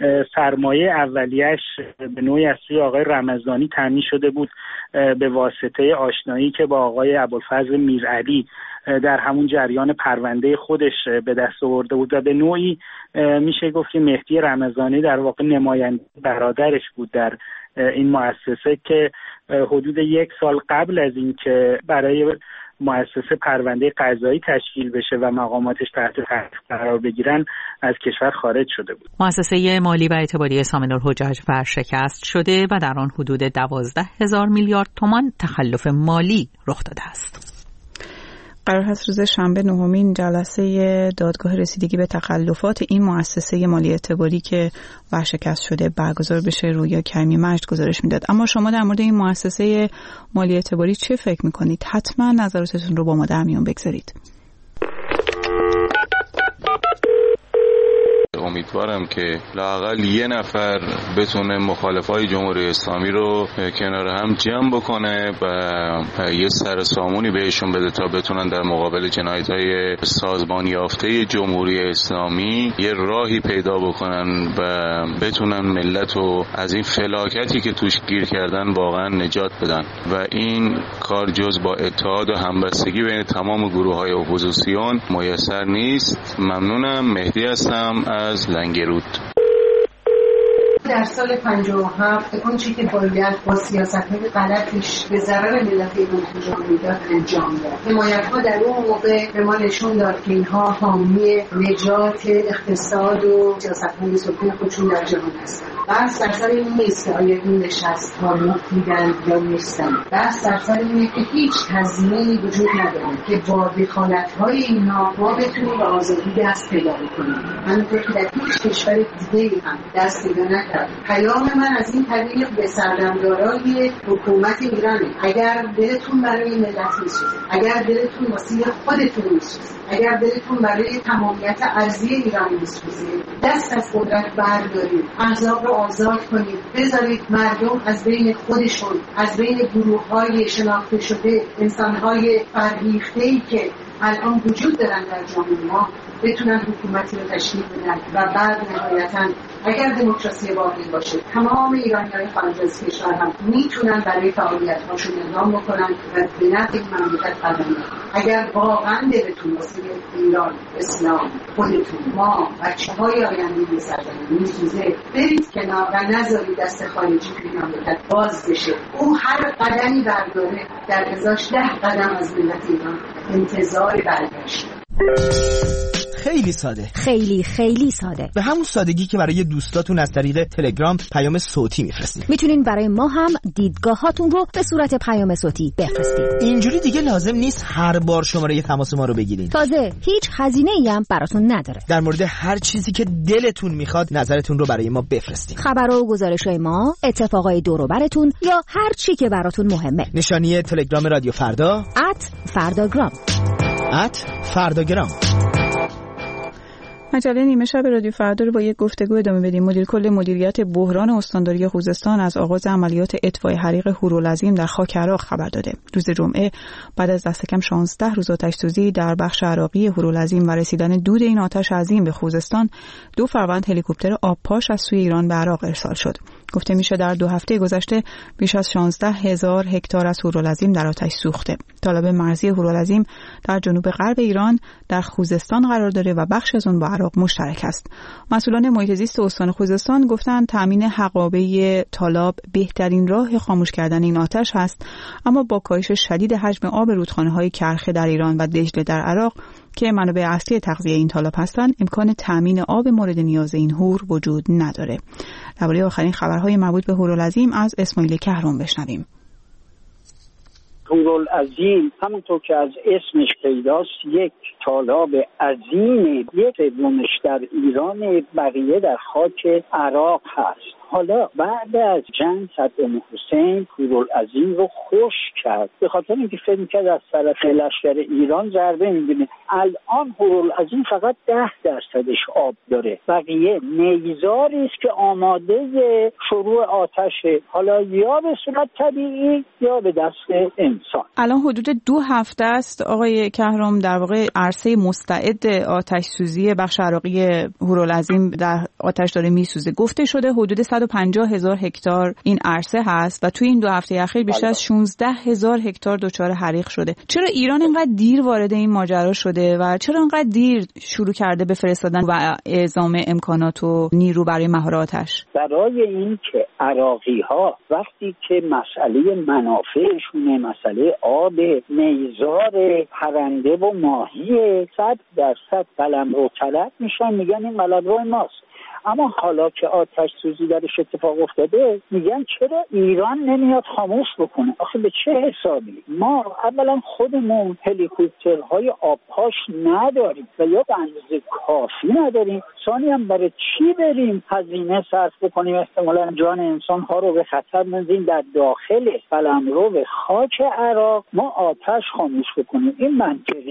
سرمایه اولیش به نوعی از سوی آقای رمضانی تامین شده بود به واسطه آشنایی که با آقای ابوالفضل میرعلی در همون جریان پرونده خودش به دست آورده بود و به نوعی میشه گفت که مهدی رمضانی در واقع نماینده برادرش بود در این مؤسسه که حدود 1 سال قبل از این که برای مؤسسه پرونده قضایی تشکیل بشه و مقاماتش تحت تحقیق قرار بگیرن از کشور خارج شده بود. مؤسسه مالی و اعتباری سامن الحجج ورشکست شده و در آن حدود 12,000 میلیارد تومان تخلف مالی رخ داده است. قرار هست روز شنبه 9مین جلسه دادگاه رسیدگی به تخلفات این مؤسسه مالی اعتباری که ورشکست شده برگزار بشه. رویا کریمی مجد گزارش میداد. اما شما در مورد این مؤسسه مالی اعتباری چه فکر میکنید؟ حتما نظراتتون رو با ما در میون بگذارید. امیدوارم که لااقل یه نفر بتونه مخالفای جمهوری اسلامی رو کنار هم جمع بکنه و یه سر سامونی بهشون بده تا بتونن در مقابل جنایت‌های سازمان یافته جمهوری اسلامی یه راهی پیدا بکنن و بتونن ملت رو از این فلاکتی که توش گیر کردن واقعا نجات بدن و این کار جز با اتحاد و همبستگی بین تمام گروه‌های اپوزیسیون میسر نیست. ممنونم. مهدی هستم از لنگرود. در سال 57 اون چیزی که باید با سیاست‌های غلطش به ضرر ملت ایران انجام میداد انجام داد. حمایت‌ها در اون موقع به ما نشون داد که اینها حامی نجات اقتصاد و سیاست‌های سلطه خودشون در جهان هستند. بحث در سر این نیست که آیا این نشست‌ها مفیدن یا نیستن. بحث در سر اینه که هیچ تضمینی وجود نداره که با دخالت‌های اینا ما بتونیم به آزادی دست پیدا کنیم. همونطور که در هیچ کشور دیگه‌ای هم دست پیدا نکردیم. پیام من از این طریق به سردمدارای حکومت ایرانه: اگر دلتون برای ملت میسوزه، اگر دلتون واسه خودتون میسوزه، اگر دلتون برای تمامیت ارضی ایران میسوزه، دست از قدرت بردارید، احزاب رو آزاد کنید، بذارید مردم از بین خودشون، از بین گروه‌های شناخته شده، انسان‌های فرهیخته‌ای که الان وجود دارن در جامعه ما بتونن حکومتی رو تشکیل بدن و بعد نهایتاً اگر دموکراسی واقعی باشه تمام ایرانی‌های خارج از کشور هم میتونن برای فعالیت‌هاشون اقدام بکنن و به نفع این مملکت قدم بزنن. اگر واقعا دلتون واسه ایران، اسلام، خودتون، ما، بچه‌های آینده این سرزمین میسوزه، برید کنار و نذارید دست خارجی توی مملکت باز بشه. او هر قدمی برداره در ازاش 10 قدم از ملت ایران انتظار برگشت. خیلی ساده، خیلی خیلی ساده، به همون سادگی که برای دوستاتون از طریق تلگرام پیام صوتی میفرستید. میتونین برای ما هم دیدگاهاتون رو به صورت پیام صوتی بفرستید. اینجوری دیگه لازم نیست هر بار شماره تماس ما رو بگیرین. تازه هیچ هزینه‌ای هم براتون نداره. در مورد هر چیزی که دلتون میخواد نظرتون رو برای ما بفرستید. خبر و گزارش‌های ما، اتفاقای دور و براتون یا هر چی که براتون مهمه. نشانی تلگرام رادیو فردا @فرداگرام. @فرداگرام. مجله نیمه شب رادیو فردا رو با یک گفتگو ادامه بدیم. مدیر کل مدیریت بحران استانداری خوزستان از آغاز عملیات اطفای حریق هورالعظیم در خاک عراق خبر داده. روز جمعه بعد از دست کم 16 روز آتش‌سوزی در بخش عراقی هورالعظیم و رسیدن دود این آتش عظیم به خوزستان، 2 فروند هلیکوپتر آبپاش از سوی ایران به عراق ارسال شد. گفته میشه در 2 هفته گذشته بیش از 16,000 هکتار از هورالعظیم در آتش سوخته. تالاب مرزی هورالعظیم در جنوب غرب ایران در خوزستان قرار داره و بخش از اون با عراق مشترک است. مسئولان محیط زیست استان خوزستان گفتند تامین حقابه تالاب بهترین راه خاموش کردن این آتش هست، اما با کاهش شدید حجم آب رودخانه‌های کرخه در ایران و دجله در عراق که منابع اصلی تغذیه این تالاب هستند، امکان تامین آب مورد نیاز این هور وجود نداره. درباره آخرین خبرهای مربوط به هورالعظیم از اسماعیل کهرم بشنویم. هورالعظیم همونطور که از اسمش پیداست یک تالاب عظیم، یک سومش در ایران، بقیه در خاک عراق هست. حالا بعد از جنگ صدام حسین هورالعظیم رو خشک کرد به خاطر اینکه فکر می‌کرد از طرف لشکر ایران ضربه می‌بینه. الان هورالعظیم فقط 10% آب داره، بقیه نیزاری است که آماده شروع آتشه، حالا یا به صورت طبیعی یا به دست انسان. الان حدود 2 هفته است آقای کهرم در واقع عرصه مستعد آتش سوزی بخش عراقی هورالعظیم در آتش داره میسوزه. گفته شده حدود 150,000 هکتار این عرصه هست و توی این 2 هفته اخیر بیشتر از 16,000 هکتار دچار حریق شده. چرا ایران اینقدر دیر وارد این ماجرا شده و چرا اینقدر دیر شروع کرده به فرستادن و اعزام امکانات و نیرو برای مهار آتش؟ برای این که عراقی‌ها وقتی که مسئله منافعشونه، مسئله آب، نیزار، پرنده و ماهی 100% قلمرو طلب میشن، میگن این قلمرو ماست. اما حالا که آتش سوزی درش اتفاق افتاده میگن چرا ایران نمیاد خاموش بکنه؟ آخه به چه حسابی؟ ما اولا خودمون هلیکوپترهای آبپاش نداریم و یا به اندازه کافی نداریم، ثانی هم برای چی بریم هزینه صرف بکنیم احتمالاً جان انسان‌ها رو به خطر بندازیم در داخل قلمرو خاک عراق ما آتش خاموش بکنیم؟ این منطقی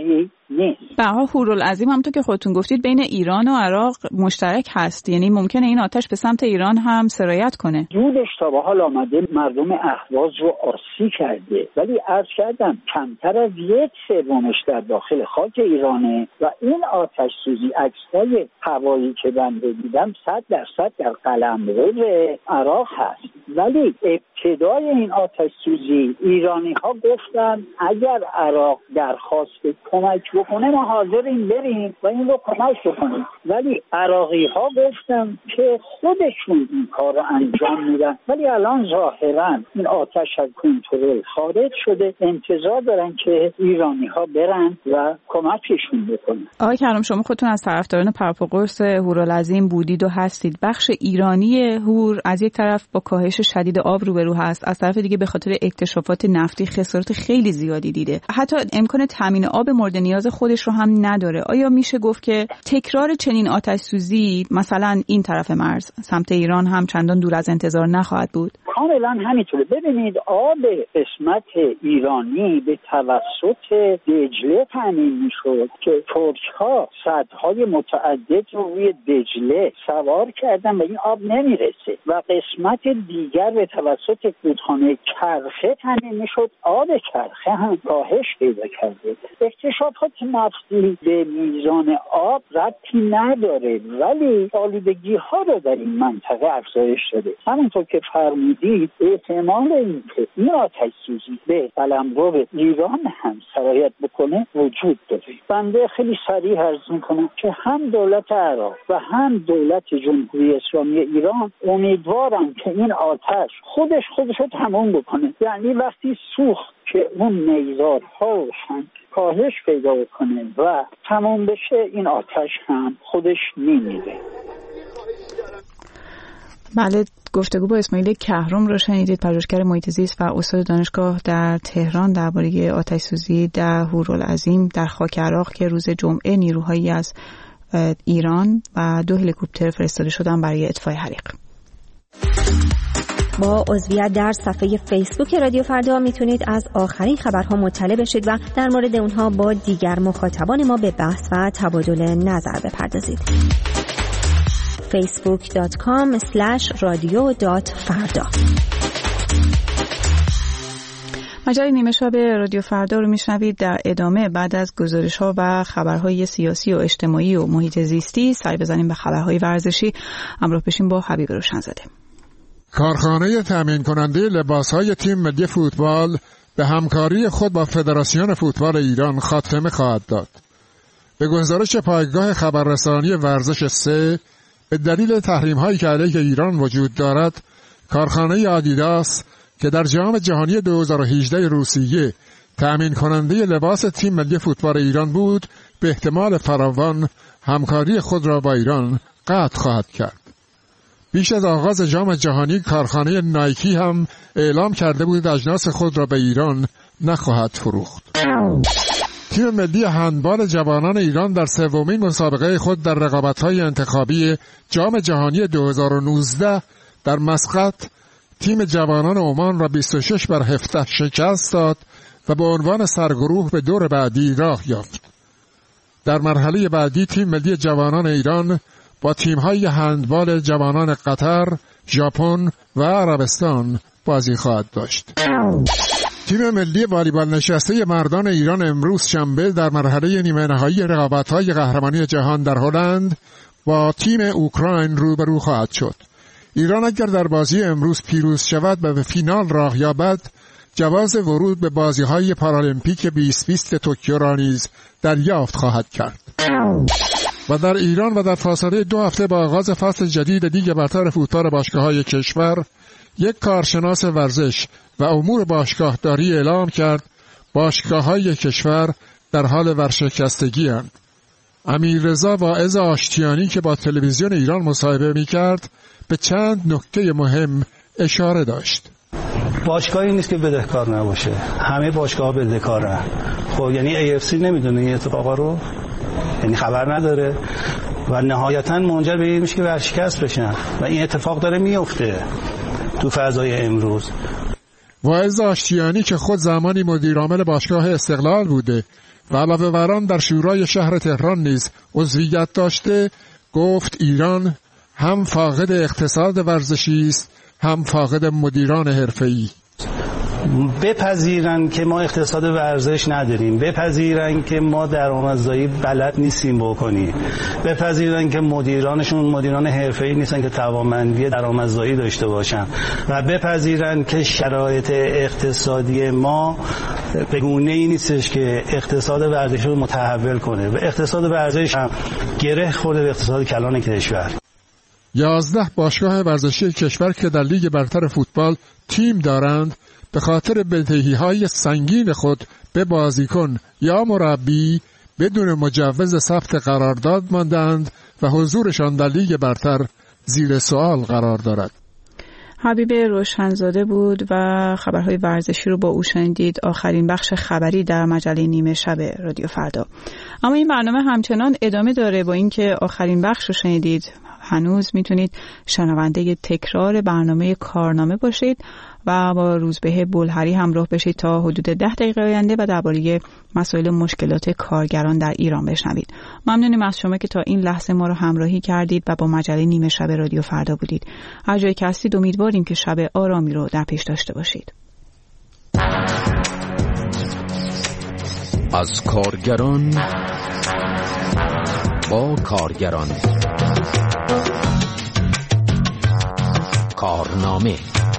نیست. به هر حال هورالعظیم همونطور که خودتون گفتید بین ایران و عراق مشترک هست، یعنی ممکنه این آتش به سمت ایران هم سرایت کنه. دودش تا به حال آمده مردم اهواز رو آسی کرده، ولی عرض کردم کمتر از 1/3 در داخل خاک ایرانه و این آتش سوزی عکس‌های هوایی که بنده دیدم 100% در قلمرو عراق هست. ولی ابتدای این آتش سوزی ایرانی ها گفتن اگر عراق درخواست کمک بکنه ما حاضریم بریم و این رو کمک بکنیم، ولی عراقی ها گفتن که خودشون این کار رو انجام میدن. ولی الان ظاهرا این آتش از کنترل خارج شده، انتظار دارن که ایرانی ها برن و کمکشون بکنن. آقای کرام شما خودتون از طرفداران پرپا قرص هورالعظیم بودید و هستید. بخش ایرانی هور از یک طرف با کاهش شدید آب روبرو هست، از طرف دیگه به خاطر اکتشافات نفتی خسارات خیلی زیادی دیده، حتی امکان تامین آب مورد نیاز خودش رو هم نداره. آیا میشه گفت که تکرار چنین آتش سوزی مثلا این طرف مرز سمت ایران هم چندان دور از انتظار نخواهد بود؟ کاملا همینطوره. ببینید آب قسمت ایرانی به توسط دجله تامین میشد که ترک‌ها سدهای متعدد رو روی دجله سوار کردن و این آب نمیرسه و قسمت دیگر به توسط رودخانه کرخه تامین میشد. آب کرخه هم کاهش پیدا کرده. اکتشافات نفتی به میزان آب ربطی نداره، ولی آلودگی ها رو در این منطقه افزایش داده. همونطور که فرمودید احتمال اینکه این آتش سوزی به قلمرو ایران هم سرایت بکنه وجود داره. بنده خیلی صریح عرض میکنم که هم دولت عراق و هم دولت جمهوری اسلامی ایران امیدوارم که این آتش خودش رو تمام بکنه. یعنی وقتی سوخت که اون نیزارها روشن کاهش پیدا بکنه و تمام بشه، این آتش هم خودش میمیره. بله، گفتگو با اسماعیل کهرم رو شنیدید، پژوهشگر محیط زیست و استاد دانشگاه در تهران درباره آتش سوزی در هورالعظیم در خاک عراق که روز جمعه نیروهایی از ایران و 2 هلیکوپتر فرستاده شدن برای اطفای حریق. با عضویت در صفحه فیسبوک رادیو فردا میتونید از آخرین خبرها مطلع بشید و در مورد اونها با دیگر مخاطبان ما به بحث و تبادل نظر بپردازید. facebook.com/radio.farda. مجله نیمه شب رادیو فردا رو میشنوید. در ادامه بعد از گزارش‌ها و خبرهای سیاسی و اجتماعی و محیط زیستی سری بزنیم به خبرهای ورزشی. همراه بشیم با حبیب روشنزاده. کارخانه تامین کننده لباس‌های تیم ملی فوتبال به همکاری خود با فدراسیون فوتبال ایران خاتمه خواهد داد. به گزارش پایگاه خبررسانی ورزش 3 به دلیل تحریم‌هایی که علیه ایران وجود دارد، کارخانه آدیداس که در جام جهانی 2018 روسیه تامین کننده لباس تیم ملی فوتبال ایران بود، به احتمال فراوان همکاری خود را با ایران قطع خواهد کرد. بیش از آغاز جام جهانی کارخانه نایکی هم اعلام کرده بود اجناس خود را به ایران نخواهد فروخت. تیم ملی هندبال جوانان ایران در 3مین مسابقه خود در رقابت‌های انتخابی جام جهانی 2019 در مسقط تیم جوانان عمان را 26-17 شکست داد و به عنوان سرگروه به دور بعدی راه یافت. در مرحله بعدی تیم ملی جوانان ایران با تیم‌های هندبال جوانان قطر، ژاپن و عربستان بازی خواهد داشت. تیم ملی والیبال نشسته مردان ایران امروز شنبه در مرحله نیمه نهایی رقابت‌های قهرمانی جهان در هلند با تیم اوکراین روبرو خواهد شد. ایران اگر در بازی امروز پیروز شود و به فینال راه یابد، جواز ورود به بازی‌های پارالمپیک 2020 توکیو را نیز دریافت خواهد کرد. و در ایران و در فاصله 2 هفته با آغاز فصل جدید لیگ برتر فوتبال باشگاه‌های کشور، یک کارشناس ورزش و امور باشگاهداری اعلام کرد باشگاه‌های کشور در حال ورشکستگی اند. امیررضا واعظ آشتیانی که با تلویزیون ایران مصاحبه می‌کرد به چند نکته مهم اشاره داشت. باشگاهی نیست که بدهکار نباشه، همه باشگاه‌ها بدهکارن. خب یعنی AFC نمیدونه این اتفاقا رو، یعنی خبر نداره و نهایتاً منجر به این میشه که ورشکست بشن و این اتفاق داره میفته تو فضای امروز. واعظ آشتیانی که خود زمانی مدیر عامل باشگاه استقلال بوده و علاوه بر آن در شورای شهر تهران نیز عضویت داشته، گفت ایران هم فاقد اقتصاد ورزشی است، هم فاقد مدیران حرفه‌ای. بپذیرن که ما اقتصاد ورزش نداریم، بپذیرن که ما درآمدزایی بلد نیستیم بکنیم، بپذیرن که مدیرانشون مدیران حرفه‌ای نیستن که توانمندی درآمدزایی داشته باشن و بپذیرن که شرایط اقتصادی ما به گونه‌ای نیستش که اقتصاد ورزش رو متحول کنه و اقتصاد ورزش هم گره خورده به اقتصاد کلان کشور. 11 باشگاه ورزشی کشور که در لیگ برتر فوتبال تیم دارند به خاطر بدهی‌های سنگین خود به بازیکن یا مربی بدون مجوز ثبت قرارداد ماندند و حضورشان در لیگ برتر زیر سوال قرار دارد. حبیب روشنزاده بود و خبرهای ورزشی رو با او شنیدید. آخرین بخش خبری در مجله نیمه شب رادیو فردا. اما این برنامه همچنان ادامه داره. با اینکه آخرین بخش رو شنیدید، هنوز میتونید شنونده تکرار برنامه کارنامه باشید و با روزبه بلهری همراه بشید تا حدود 10 دقیقه آینده و درباره مسائل مشکلات کارگران در ایران بشنوید. ممنونیم از شما که تا این لحظه ما رو همراهی کردید و با مجله نیمه شب رادیو فردا بودید. هر جایی که هستید امیدواریم که شب آرامی رو در پیش داشته باشید. از کارگران با کارگران، کارنامه.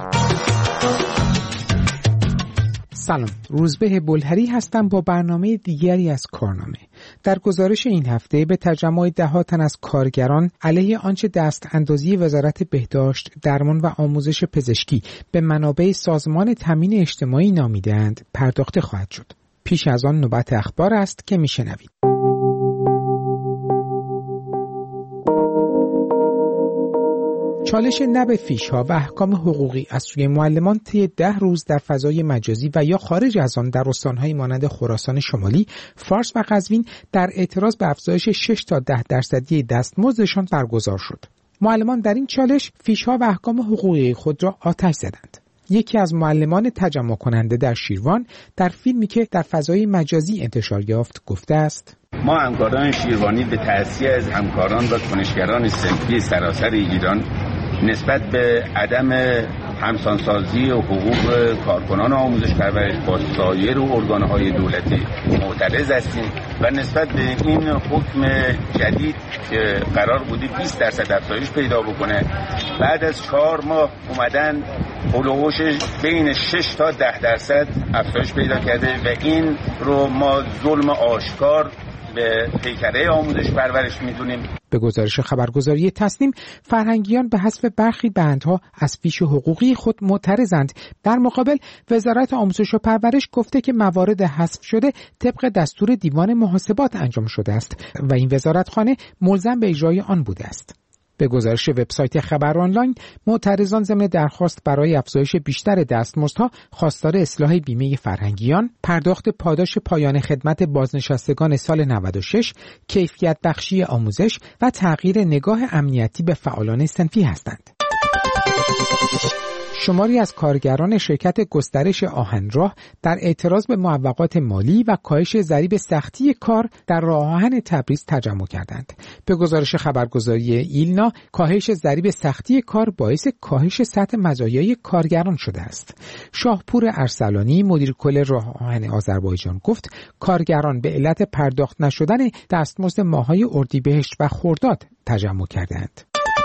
سلام، روزبه بلهری هستم با برنامه دیگری از کارنامه. در گزارش این هفته به تجمع ده‌ها تن از کارگران علیه آنچه دست اندازی وزارت بهداشت، درمان و آموزش پزشکی به منابع سازمان تامین اجتماعی نامیده‌اند پرداخته خواهد شد. پیش از آن نوبت اخبار است که میشنوید. چالش نب فیش‌ها و احکام حقوقی از سوی معلمان طی 10 روز در فضای مجازی و یا خارج از آن در استان‌های مانند خراسان شمالی، فارس و قزوین در اعتراض به افزایش 6 تا 10% دستمزدشان برگزار شد. معلمان در این چالش فیش‌ها و احکام حقوقی خود را آتش زدند. یکی از معلمان تجمع کننده در شیروان در فیلمی که در فضای مجازی انتشار یافت گفته است: ما همکاران شیروانی به تأسیس از همکاران و کنشگران صنفی سراسر ایران نسبت به عدم همسانسازی و حقوق کارکنان آموزش پرورش با سایر ارگان‌های دولتی معترض هستیم و نسبت به این حکم جدید که قرار بودی 20% افزایش پیدا بکنه، بعد از 4 ماه اومدن هولوش بین 6 تا 10% افزایش پیدا کرده و این رو ما ظلم آشکار به پیکره آموزش پرورش میدونیم. به گزارش خبرگزاری تصنیم، فرهنگیان به حذف برخی بندها از فیش حقوقی خود معترضند. در مقابل وزارت آموزش و پرورش گفته که موارد حذف شده طبق دستور دیوان محاسبات انجام شده است و این وزارتخانه ملزم به اجرای آن بوده است. به گزارش وبسایت خبر آنلاین، معترضان ضمن درخواست برای افزایش بیشتر دستمزدها خواستار اصلاح بیمه فرهنگیان، پرداخت پاداش پایان خدمت بازنشستگان سال 96، کیفیت بخشی آموزش و تغییر نگاه امنیتی به فعالان صنفی هستند. شماری از کارگران شرکت گسترش آهنراه در اعتراض به معوقات مالی و کاهش ضریب سختی کار در راه آهن تبریز تجمع کردند. به گزارش خبرگزاری ایلنا، کاهش ضریب سختی کار باعث کاهش سطح مزایای کارگران شده است. شاهپور ارسلانی، مدیر کل راه آهن آذربایجان گفت کارگران به علت پرداخت نشدن دستمزد ماه‌های اردیبهشت و خرداد تجمع کردند.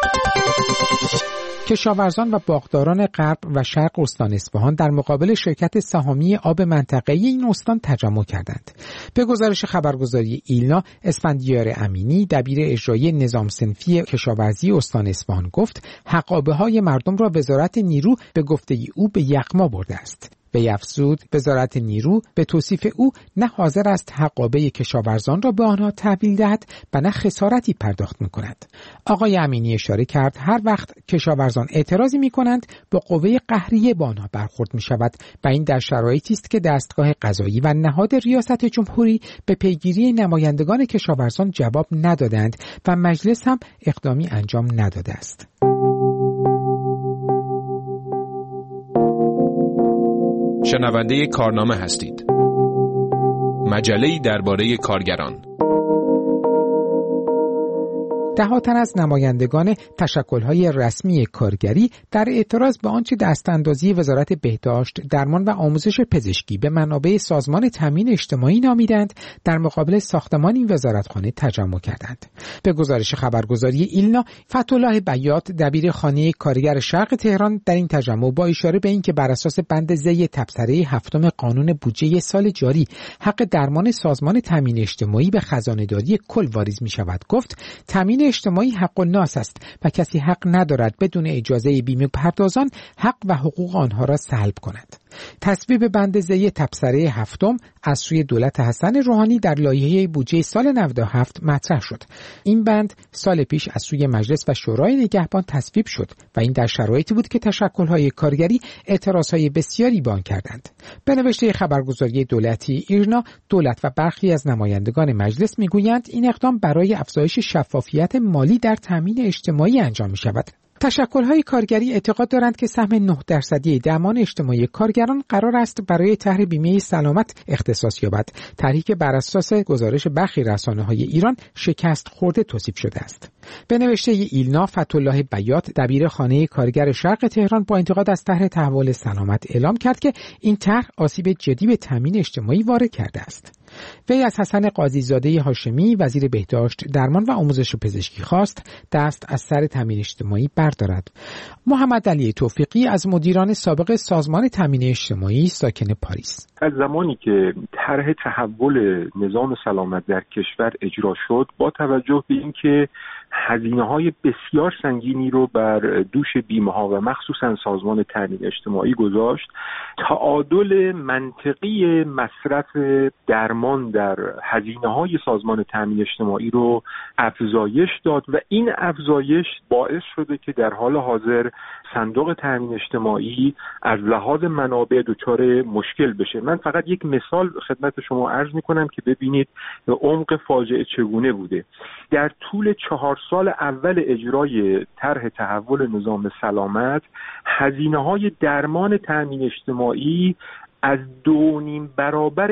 کشاورزان و باغداران غرب و شرق استان اصفهان در مقابل شرکت سهامی آب منطقه‌ای این استان تجمع کردند. به گزارش خبرگزاری ایلنا، اسفندیار امینی، دبیر اجرایی نظام صنفی کشاورزی استان اصفهان گفت حقابه‌های مردم را وزارت نیرو به گفته او به یغما برده است. به افزود وزارت نیرو به توصیف او نه حاضر است حقابه کشاورزان را به آنها تحویل دهد و نه خسارتی پرداخت می‌کند. آقای امینی اشاره کرد هر وقت کشاورزان اعتراضی می‌کنند با قوه قهریه با آنها برخورد می‌شود و این در شرایطی است که دستگاه قضایی و نهاد ریاست جمهوری به پیگیری نمایندگان کشاورزان جواب ندادند و مجلس هم اقدامی انجام نداده است. شنونده کارنامه هستید. مجله‌ای درباره کارگران. ده‌ها تن از نمایندگان تشکل‌های رسمی کارگری در اعتراض به آنچه دستاندازی وزارت بهداشت، درمان و آموزش پزشکی به منابع سازمان تامین اجتماعی نامیدند، در مقابل ساختمان این وزارتخانه تجمع کردند. به گزارش خبرگزاری ایلنا، فتح‌الله بیات، دبیر خانه کارگر شرق تهران، در این تجمع با اشاره به اینکه بر اساس بند ض تبصره 7 قانون بودجه سال جاری حق درمان سازمان تامین اجتماعی به خزانه‌داری کل واریز می‌شود، گفت تامین اجتماعی حق الناس است و کسی حق ندارد بدون اجازه بیمه پردازان حق و حقوق آنها را سلب کند. تصویب بند ض تبصره 7 از سوی دولت حسن روحانی در لایحه بودجه سال 97 مطرح شد. این بند سال پیش از سوی مجلس و شورای نگهبان تصویب شد و این در شرایطی بود که تشکل‌های کارگری اعتراض‌های بسیاری به آن کردند. به نوشته خبرگزاری دولتی ایرنا، دولت و برخی از نمایندگان مجلس میگویند این اقدام برای افزایش شفافیت مالی در تامین اجتماعی انجام می‌شود. تشکل‌های کارگری اعتقاد دارند که سهم 9% درمان اجتماعی کارگران قرار است برای طرح بیمه سلامت اختصاص یابد. طرحی که بر اساس گزارش برخی رسانه‌های ایران شکست خورده توصیف شده است. به نوشته ایلنا، فتح‌الله بیات، دبیر خانه کارگر شرق تهران، با انتقاد از طرح تحول سلامت اعلام کرد که این طرح آسیب جدی به تامین اجتماعی وارد کرده است. وی از حسن قاضی‌زاده هاشمی، وزیر بهداشت، درمان و آموزش پزشکی خواست دست از سر تامین اجتماعی بردارد. محمد علی توفیقی از مدیران سابق سازمان تامین اجتماعی ساکن پاریس: از زمانی که طرح تحول نظام سلامت در کشور اجرا شد، با توجه به اینکه هزینه‌های بسیار سنگینی رو بر دوش بیمه‌ها و مخصوصاً سازمان تامین اجتماعی گذاشت، تعادل منطقی مصرف درمان در هزینه‌های سازمان تامین اجتماعی رو افزایش داد و این افزایش باعث شده که در حال حاضر صندوق تامین اجتماعی از لحاظ منابع دچار مشکل بشه. من فقط یک مثال خدمت شما عرض می‌کنم که ببینید عمق فاجعه چگونه بوده. در طول 4 سال اول اجرای طرح تحول نظام سلامت، هزینه‌های درمان تامین اجتماعی از 2.5 برابر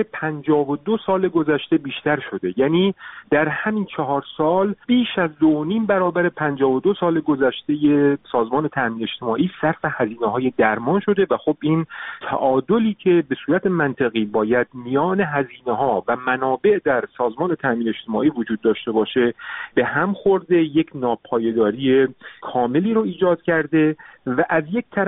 52 سال گذشته بیشتر شده. یعنی در همین 4 سال بیش از 2.5 برابر 52 سال گذشته سازمان تامین اجتماعی صرف هزینه‌های درمان شده و خب این تعادلی که به صورت منطقی باید میان هزینه‌ها و منابع در سازمان تامین اجتماعی وجود داشته باشه به هم خورده، یک ناپایداری کاملی رو ایجاد کرده و از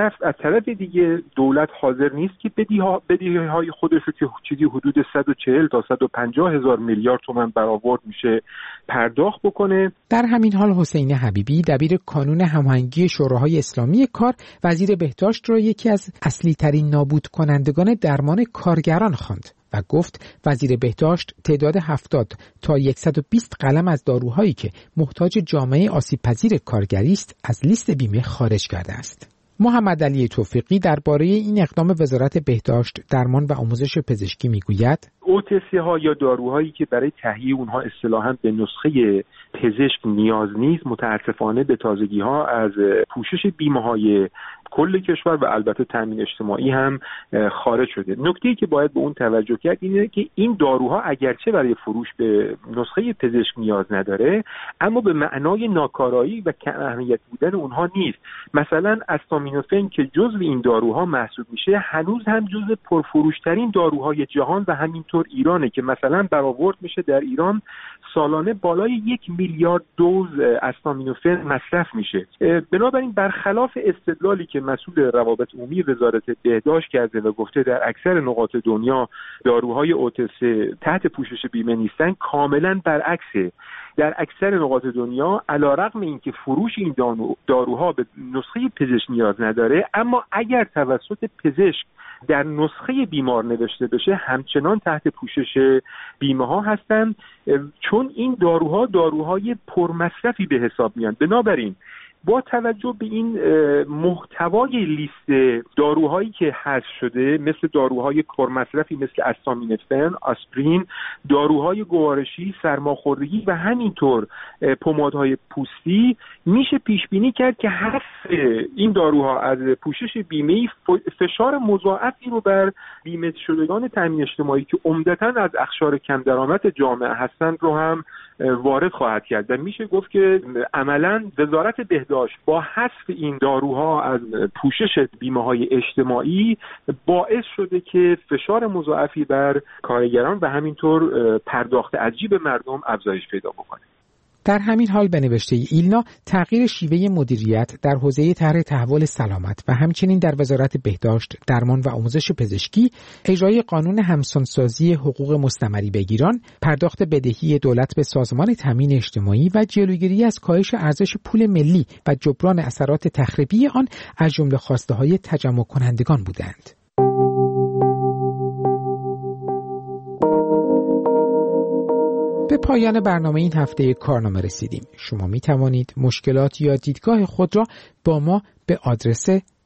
طرف دیگه دولت حاضر نیست که بدهی‌های خودش رو که چیزی حدود 140 تا 150 هزار میلیارد تومان برآورد میشه پرداخت بکنه. در همین حال حسین حبیبی، دبیر کانون هماهنگی شوراهای اسلامی کار، وزیر بهداشت را یکی از اصلی ترین نابود کنندگان درمان کارگران خواند و گفت وزیر بهداشت تعداد 70 تا 120 قلم از داروهایی که محتاج جامعه آسیب پذیر کارگری است از لیست بیمه خارج کرده است. محمد علی توفیقی درباره این اقدام وزارت بهداشت، درمان و آموزش پزشکی میگوید: OTC ها یا داروهایی که برای تهیه اونها اصطلاحاً به نسخه پزشک نیاز نیست، متاسفانه به تازگی ها از پوشش بیمه های کل کشور و البته تامین اجتماعی هم خارج شده. نکته‌ای که باید به اون توجه کرد اینه که این داروها اگرچه برای فروش به نسخه پزشک نیاز نداره، اما به معنای ناکارایی و کم اهمیت بودن اونها نیست. مثلا استامینوفن که جزو این داروها محسوب میشه، هنوز هم جزو پرفروشترین داروهای جهان و همینطور ایرانه که مثلا برآورد میشه در ایران سالانه بالای 1 میلیارد دوز استامینوفن مصرف میشه. بنابراین برخلاف استدلالی که مسئول روابط عمومی وزارت بهداشت کرده و گفته در اکثر نقاط دنیا داروهای OTC تحت پوشش بیمه نیستن، کاملا برعکسه. در اکثر نقاط دنیا علیرغم اینکه فروش این داروها به نسخه پزشک نیاز نداره، اما اگر توسط پزشک در نسخه بیمار نوشته بشه همچنان تحت پوشش بیمه ها هستند، چون این داروهای پرمصرفی به حساب میان. بنابراین با توجه به این محتوای لیست داروهایی که حذف شده، مثل داروهای پرمصرفی مثل استامینوفن، آسپرین، داروهای گوارشی، سرماخوردگی و همینطور پمادهای پوستی، میشه پیش بینی کرد که حذف این داروها از پوشش بیمه‌ای فشار مضاعفی رو بر بیمه شدگان تامین اجتماعی که عمدتاً از اقشار کم درآمد جامعه هستند رو هم وارد خواهد کرد و میشه گفت که عملاً وزارت بهداشت با حذف این داروها از پوشش بیمه‌های اجتماعی باعث شده که فشار مضاعفی بر کارگران و همینطور پرداخت از جیب مردم افزایش پیدا بکنه. در همین حال به نوشته ایلنا، تغییر شیوه مدیریت در حوزه طرح تحول سلامت و همچنین در وزارت بهداشت، درمان و آموزش پزشکی، اجرای قانون همسانسازی حقوق مستمری بگیران، پرداخت بدهی دولت به سازمان تامین اجتماعی و جلوگیری از کاهش ارزش پول ملی و جبران اثرات تخریبی آن از جمله خواسته‌های تجمع کنندگان بودند. به پایان برنامه این هفته کارنامه رسیدیم. شما می توانید مشکلات یا دیدگاه خود را با ما به آدرس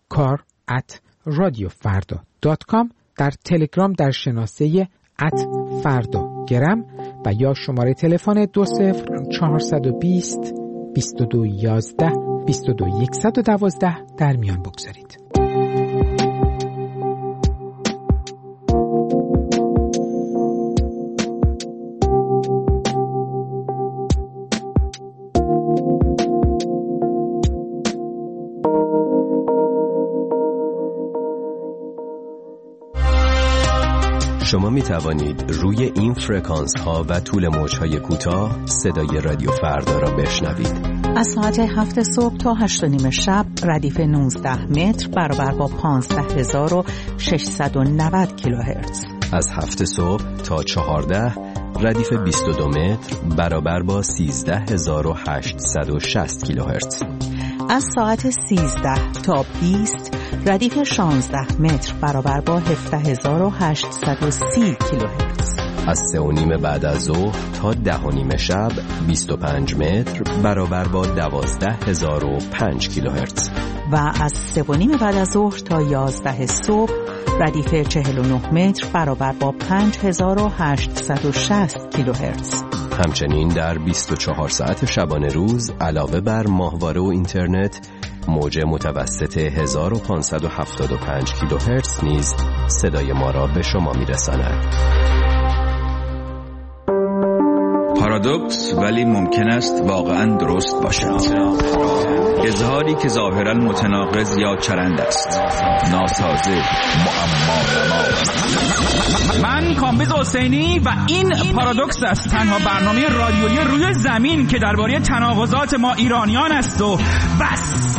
kar@radiofarda.com در تلگرام در شناسه @fardagram و یا شماره تلفن 20420 2211 22112 در میان بگذارید. شما می توانید روی این فرکانس ها و طول موج های کوتاه صدای رادیو فردا را بشنوید. از ساعت 7 صبح تا 8:30 شب ردیف 19 متر برابر با 15690 کیلوهرتز. از 7 صبح تا 14 ردیف 22 متر برابر با 13860 کیلوهرتز. از ساعت 13 تا 20 ردیف 16 متر برابر با 17830 کیلوهرتز. از 3:30 بعد از ظهر تا 10:30 شب 25 متر برابر با 12005 کیلوهرتز. و از 3:30 بعد از ظهر تا 11 صبح ردیف 49 متر برابر با 5860 کیلوهرتز. همچنین در 24 ساعت شبانه روز علاوه بر ماهواره و اینترنت، موج متوسط 1575 کیلوهرتز نیز صدای ما را به شما میرساند. پارادوکس ولی ممکن است واقعا درست باشد. اظهاری که ظاهرا متناقض یا چرند است، ناسازه، معما. من کامبیز حسینی و این پارادوکس است، تنها برنامه رادیویی روی زمین که درباره تناقضات ما ایرانیان است و بس.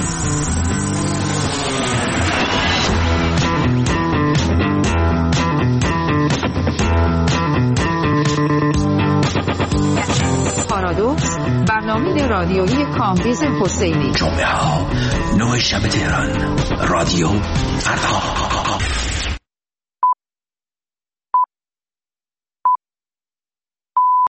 پارادوکس، برنامه رادیویی کامبیز حسینی. جمعه ها 9 شب تهران، رادیو فردا.